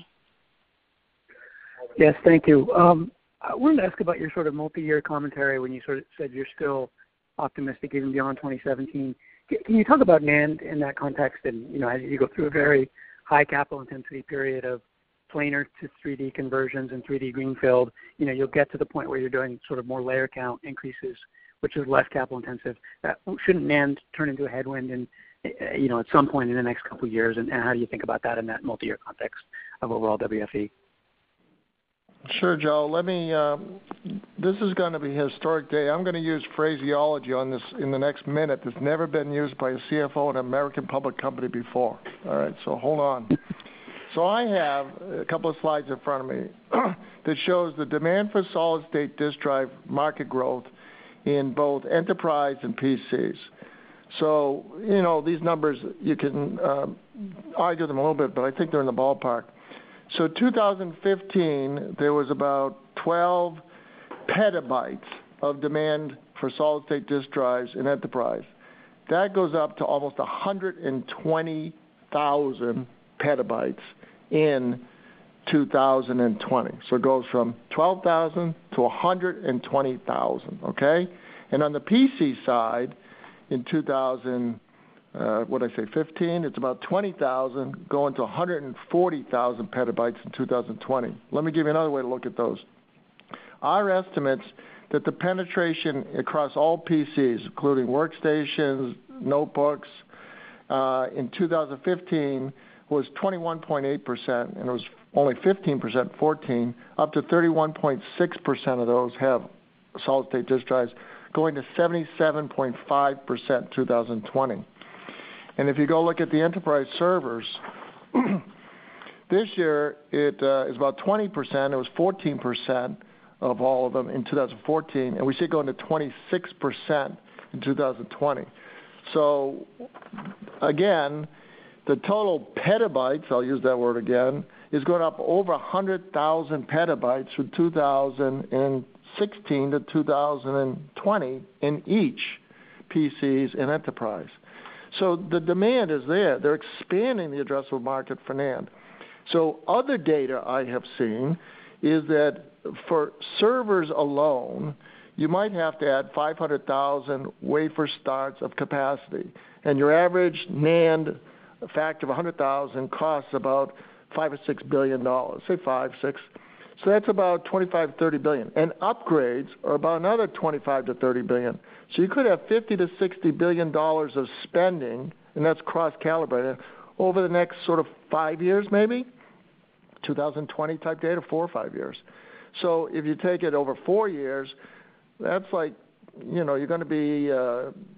Yes, thank you. Um, I wanted to ask about your sort of multi-year commentary when you sort of said you're still optimistic even beyond twenty seventeen. Can you talk about NAND in that context? And, you know, as you go through a very high capital intensity period of planar to three D conversions and three D greenfield, you know, you'll get to the point where you're doing sort of more layer count increases, which is less capital intensive. Uh, shouldn't NAND turn into a headwind in, you know, at some point in the next couple of years? And, and how do you think about that in that multi-year context of overall W F E? Sure, Joe. Let me, uh, this is going to be a historic day. I'm going to use phraseology on this in the next minute that's never been used by a C F O in an American public company before. All right, so hold on. So I have a couple of slides in front of me that shows the demand for solid-state disk drive market growth in both enterprise and P Cs. So, you know, these numbers, you can uh, argue them a little bit, but I think they're in the ballpark. So two thousand fifteen, there was about twelve petabytes of demand for solid-state disk drives in enterprise. That goes up to almost one hundred twenty thousand petabytes in two thousand twenty. So it goes from twelve thousand to one hundred twenty thousand, okay? And on the P C side, in two thousand, uh, what did I say, fifteen, it's about twenty thousand going to one hundred forty thousand petabytes in two thousand twenty. Let me give you another way to look at those. Our estimates that the penetration across all P Cs, including workstations, notebooks, uh, in two thousand fifteen was twenty-one point eight percent, and it was only fifteen percent, fourteen, up to thirty-one point six percent of those have solid-state disk drives, going to seventy-seven point five percent two thousand twenty. And if you go look at the enterprise servers, this year it uh, is about twenty percent. It was fourteen percent of all of them in two thousand fourteen, and we see it going to twenty-six percent in two thousand twenty. So, again, the total petabytes, I'll use that word again, is going up over one hundred thousand petabytes from two thousand sixteen to two thousand twenty in each P Cs and enterprise. So the demand is there. They're expanding the addressable market for NAND. So other data I have seen is that for servers alone, you might have to add five hundred thousand wafer starts of capacity. And your average NAND factor of one hundred thousand costs about five or six billion dollars, say five, six. So that's about twenty-five, thirty billion. And upgrades are about another twenty-five to thirty billion. So you could have fifty to sixty billion dollars of spending, and that's cross-calibrated, over the next sort of five years maybe, two thousand twenty type data, four or five years. So if you take it over four years, that's like, you know, you're going to be uh,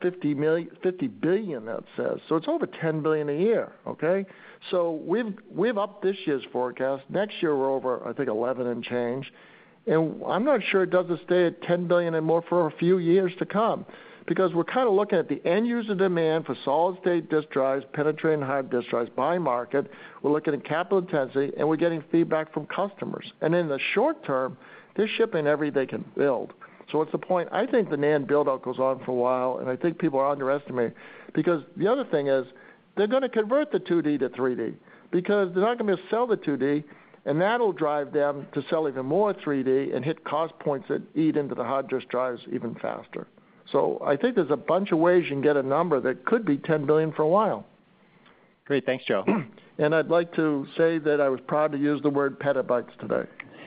fifty million, fifty billion that says. So it's over ten billion a year, okay? So we've we've upped this year's forecast. Next year we're over, I think, eleven and change. And I'm not sure it doesn't stay at ten billion and more for a few years to come, because we're kind of looking at the end user demand for solid state disk drives, penetrating hard disk drives by market. We're looking at capital intensity, and we're getting feedback from customers. And in the short term, they're shipping every they can build. So what's the point? I think the NAND build-out goes on for a while, and I think people are underestimating, because the other thing is they're going to convert the two D to three D, because they're not going to be able to sell the two D, and that'll drive them to sell even more three D and hit cost points that eat into the hard disk drives even faster. So I think there's a bunch of ways you can get a number that could be ten billion for a while. Great. Thanks, Joe. And I'd like to say that I was proud to use the word petabytes today.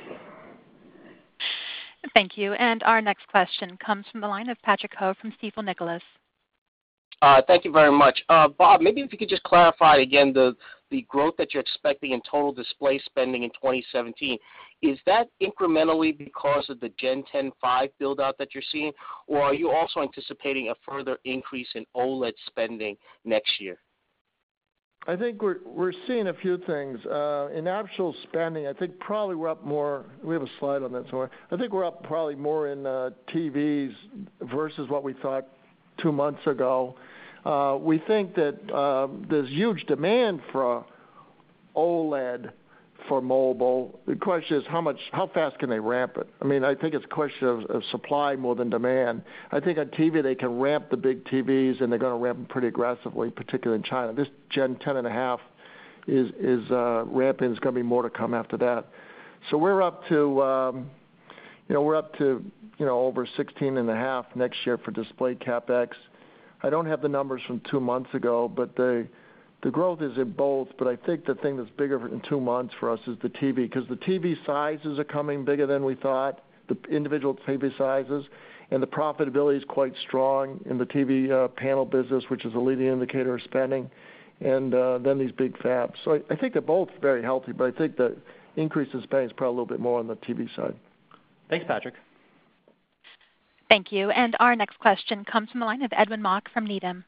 Thank you. And our next question comes from the line of Patrick Ho from Stifel Nicolaus. Uh, thank you very much. Uh, Bob, maybe if you could just clarify again the, the growth that you're expecting in total display spending in twenty seventeen. Is that incrementally because of the Gen ten five build-out that you're seeing, or are you also anticipating a further increase in OLED spending next year? I think we're we're seeing a few things. Uh, in actual spending, I think probably we're up more. We have a slide on that somewhere. I think we're up probably more in uh, T Vs versus what we thought two months ago. Uh, we think that uh, there's huge demand for OLED for mobile. The question is how much, how fast can they ramp it? I mean, I think it's a question of, of supply more than demand. I think on T V they can ramp the big T Vs, and they're going to ramp them pretty aggressively, particularly in China. This Gen ten and a half is is uh, ramping. There's going to be more to come after that. So we're up to, um, you know, we're up to, you know, over sixteen and a half next year for display capex. I don't have the numbers from two months ago, but the The growth is in both, but I think the thing that's bigger in two months for us is the T V, because the T V sizes are coming bigger than we thought, the individual T V sizes, and the profitability is quite strong in the T V uh, panel business, which is a leading indicator of spending, and uh, then these big fabs. So I, I think they're both very healthy, but I think the increase in spending is probably a little bit more on the T V side. Thanks, Patrick. Thank you. And our next question comes from the line of Edwin Mok from Needham.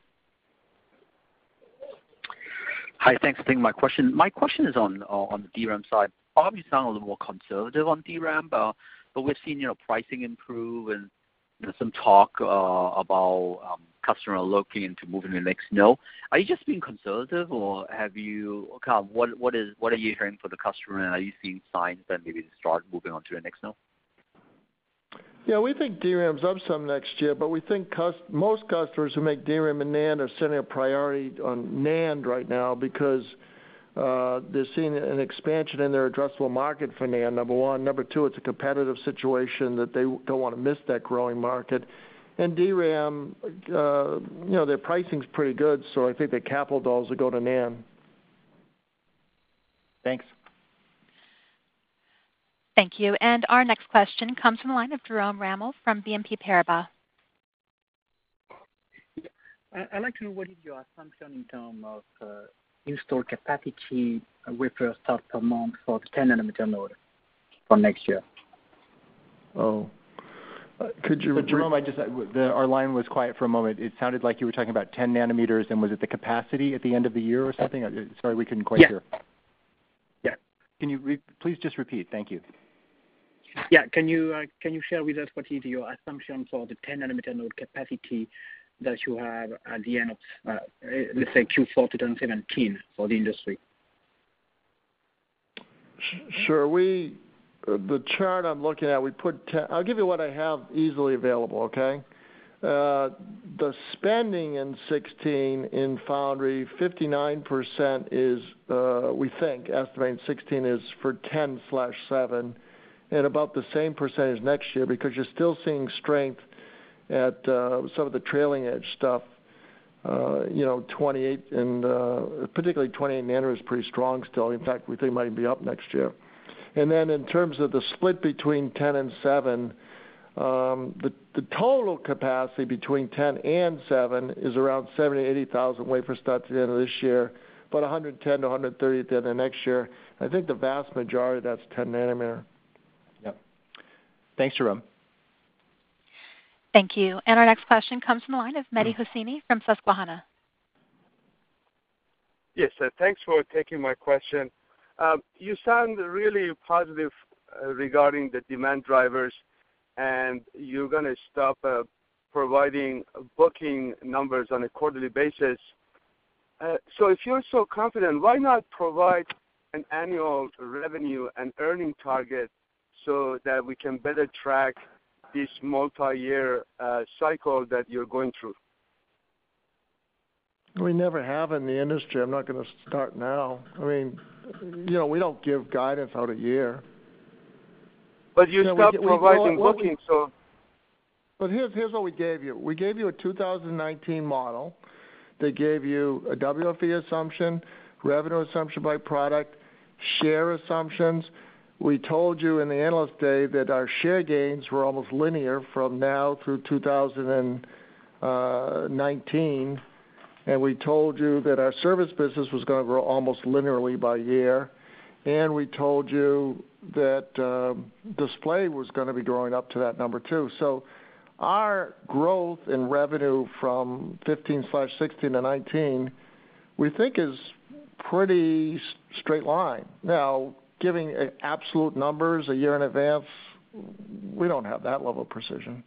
Hi, thanks for taking my question. My question is on uh, on the D RAM side. Bob, you sound a little more conservative on D RAM, uh, but we've seen you know pricing improve and you know, some talk uh, about um, customer looking into moving to the next node. Are you just being conservative, or have you kind of, what what is what are you hearing for the customer, and are you seeing signs that maybe they start moving on to the next node? Yeah, we think D RAM's up some next year, but we think cus- most customers who make D RAM and NAND are setting a priority on NAND right now because uh, they're seeing an expansion in their addressable market for NAND, number one. Number two, it's a competitive situation that they don't want to miss that growing market. And D RAM, uh, you know, their pricing's pretty good, so I think the capital dollars will go to NAND. Thanks. Thank you. And our next question comes from the line of Jerome Ramel from B N P Paribas. I'd like to know what is your assumption in terms of uh, installed capacity uh, wafer start per month for the ten nanometer node for next year? Oh. Uh, could you, so Jerome, I just the, our line was quiet for a moment. It sounded like you were talking about ten nanometers, and was it the capacity at the end of the year or something? Sorry, we couldn't quite yeah. hear. Yeah. Can you re- please just repeat? Thank you. Yeah. Can you uh, can you share with us what is your assumption for the ten nanometer node capacity that you have at the end of uh, let's say Q four twenty seventeen for the industry? Sure. We. Uh, the chart I'm looking at, we put ten, I'll give you what I have easily available, okay? Uh, the spending in sixteen in foundry, fifty-nine percent is, uh, we think, estimating sixteen is for ten slash seven, and about the same percentage next year because you're still seeing strength at uh, some of the trailing edge stuff. Uh, you know, twenty-eight and uh, particularly twenty-eight nanometer is pretty strong still. In fact, we think it might be up next year. And then in terms of the split between ten and seven, um, the, the total capacity between ten and seven is around seventy, eighty thousand wafer starts at the end of this year, about one hundred ten to one hundred thirty at the end of next year. I think the vast majority of that's ten nanometer. Yep. Thanks, Jerome. Thank you. And our next question comes from the line of Mehdi Hosseini from Susquehanna. Yes, uh, thanks for taking my question. Um, you sound really positive uh, regarding the demand drivers, and you're going to stop uh, providing booking numbers on a quarterly basis. Uh, so if you're so confident, why not provide an annual revenue and earning target so that we can better track this multi-year uh, cycle that you're going through? We never have in the industry. I'm not going to start now. I mean, you know, we don't give guidance out a year. But you, you know, stopped we, providing we, bookings, we, so... But here's, here's what we gave you. We gave you a two thousand nineteen model that gave you a W F E assumption, revenue assumption by product, share assumptions. We told you in the Analyst Day that our share gains were almost linear from now through two thousand nineteen. And we told you that our service business was going to grow almost linearly by year. And we told you that um, display was going to be growing up to that number too. So our growth in revenue from fifteen slash sixteen to nineteen, we think is pretty straight line. Now, giving absolute numbers a year in advance, we don't have that level of precision.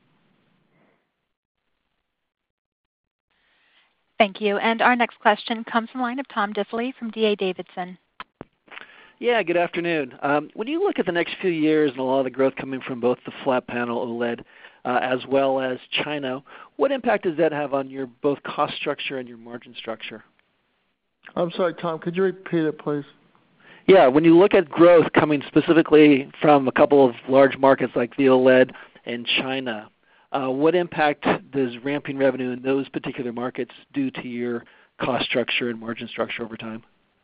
Thank you. And our next question comes from the line of Tom Diffely from D A Davidson. Yeah, good afternoon. Um, when you look at the next few years and a lot of the growth coming from both the flat panel OLED uh, as well as China, what impact does that have on your both cost structure and your margin structure? I'm sorry, Tom, could you repeat it, please? Yeah, when you look at growth coming specifically from a couple of large markets like the OLED and China, uh, what impact does ramping revenue in those particular markets do to your cost structure and margin structure over time?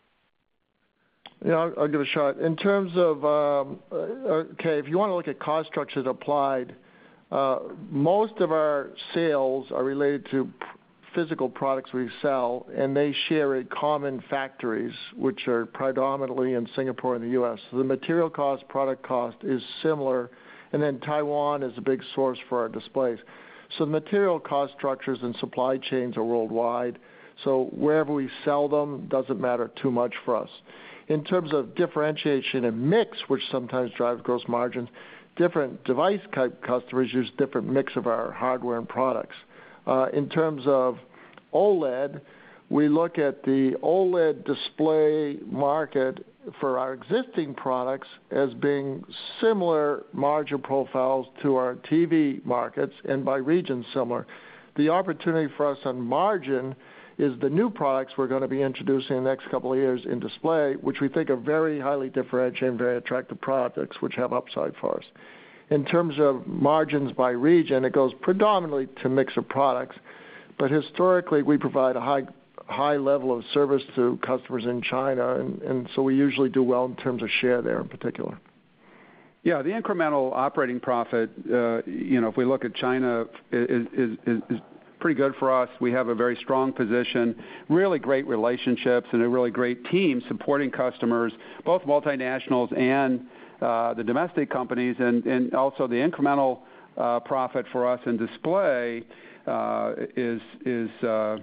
Yeah, I'll, I'll give it a shot. In terms of, um, okay, if you want to look at cost structures applied, uh, most of our sales are related to physical products we sell, and they share common factories, which are predominantly in Singapore and the U S. So the material cost, product cost is similar, and then Taiwan is a big source for our displays. So the material cost structures and supply chains are worldwide, so wherever we sell them doesn't matter too much for us. In terms of differentiation and mix, which sometimes drives gross margins, different device type customers use different mix of our hardware and products. Uh, in terms of OLED, we look at the OLED display market for our existing products as being similar margin profiles to our T V markets, and by region similar. The opportunity for us on margin is the new products we're going to be introducing in the next couple of years in display, which we think are very highly differentiated and very attractive products, which have upside for us. In terms of margins by region, it goes predominantly to mix of products, but historically we provide a high high level of service to customers in China, and, and so we usually do well in terms of share there in particular. Yeah, the incremental operating profit, uh, you know, if we look at China, is, is, is, is pretty good for us. We have a very strong position, really great relationships, and a really great team supporting customers, both multinationals and uh, the domestic companies, and, and also the incremental uh, profit for us in display uh, is is uh,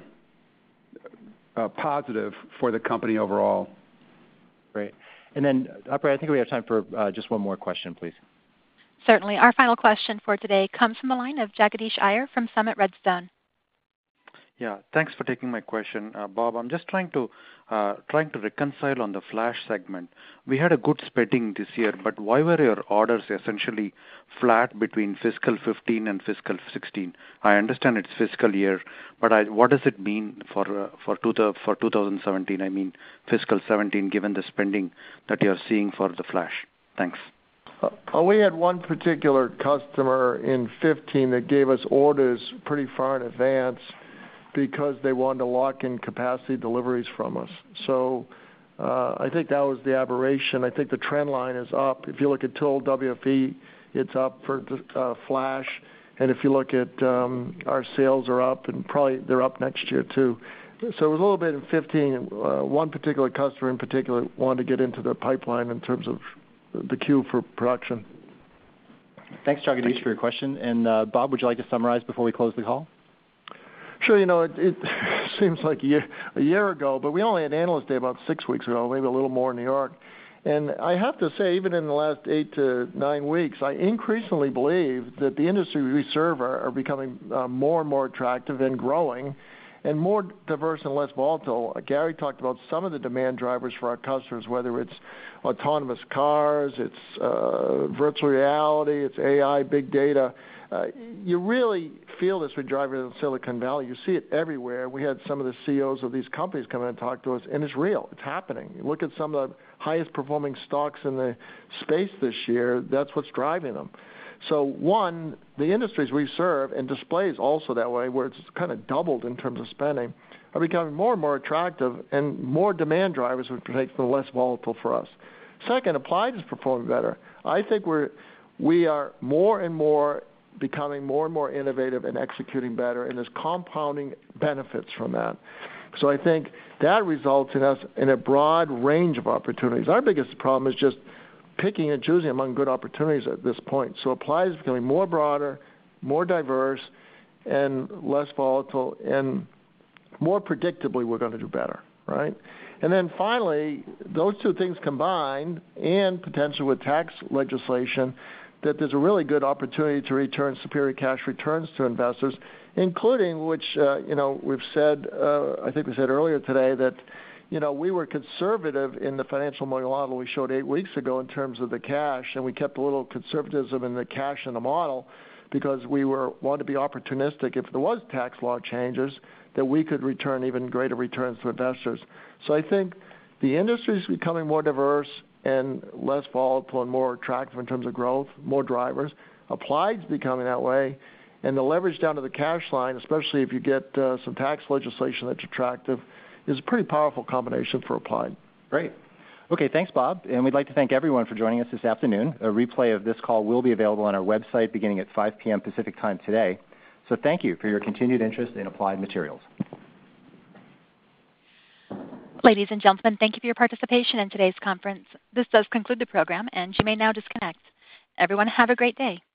uh, positive for the company overall. Great. And then, operator, I think we have time for uh, just one more question, please. Certainly. Our final question for today comes from the line of Jagadish Iyer from Summit Redstone. Yeah, thanks for taking my question, uh, Bob. I'm just trying to uh, trying to reconcile on the flash segment. We had a good spending this year, but why were your orders essentially flat between fiscal fifteen and fiscal sixteen? I understand it's fiscal year, but I, what does it mean for uh, for two, for two thousand seventeen? I mean fiscal seventeen, given the spending that you're seeing for the flash. Thanks. Uh, we had one particular customer in fifteen that gave us orders pretty far in advance because they wanted to lock in capacity deliveries from us. So uh, I think that was the aberration. I think the trend line is up. If you look at total W F E, it's up for uh, flash. And if you look at um, our sales are up, and probably they're up next year too. So it was a little bit in fifteen. Uh, one particular customer in particular wanted to get into the pipeline in terms of the queue for production. Thanks, Jagadish, for your question. And uh, Bob, would you like to summarize before we close the call? Sure. You know, it, it seems like a year, a year ago, but we only had Analyst Day about six weeks ago, maybe a little more in New York. And I have to say, even in the last eight to nine weeks, I increasingly believe that the industry we serve are, are becoming uh, more and more attractive and growing and more diverse and less volatile. Uh, Gary talked about some of the demand drivers for our customers, whether it's autonomous cars, it's uh, virtual reality, it's A I, big data. Uh, you really feel this when driving in Silicon Valley. You see it everywhere. We had some of the C E Os of these companies come in and talk to us, and it's real. It's happening. You look at some of the highest performing stocks in the space this year. That's what's driving them. So one, the industries we serve, and displays also that way, where it's kind of doubled in terms of spending, are becoming more and more attractive and more demand drivers, which makes them less volatile for us. Second, Applied is performing better. I think we're we are more and more becoming more and more innovative and executing better, and there's compounding benefits from that. So I think that results in us in a broad range of opportunities. Our biggest problem is just picking and choosing among good opportunities at this point. So Applied is becoming more broader, more diverse, and less volatile, and more predictably we're going to do better, right? And then finally, those two things combined, and potentially with tax legislation, that there's a really good opportunity to return superior cash returns to investors, including which, uh, you know, we've said, uh, I think we said earlier today that, you know, we were conservative in the financial model we showed eight weeks ago in terms of the cash, and we kept a little conservatism in the cash in the model because we were wanted to be opportunistic if there was tax law changes that we could return even greater returns to investors. So I think the industry is becoming more diverse and less volatile and more attractive in terms of growth, more drivers. Applied's becoming that way, and the leverage down to the cash line, especially if you get uh, some tax legislation that's attractive, is a pretty powerful combination for Applied. Great. Okay, thanks, Bob. And we'd like to thank everyone for joining us this afternoon. A replay of this call will be available on our website beginning at five p.m. Pacific time today. So thank you for your continued interest in Applied Materials. Ladies and gentlemen, thank you for your participation in today's conference. This does conclude the program, and you may now disconnect. Everyone have a great day.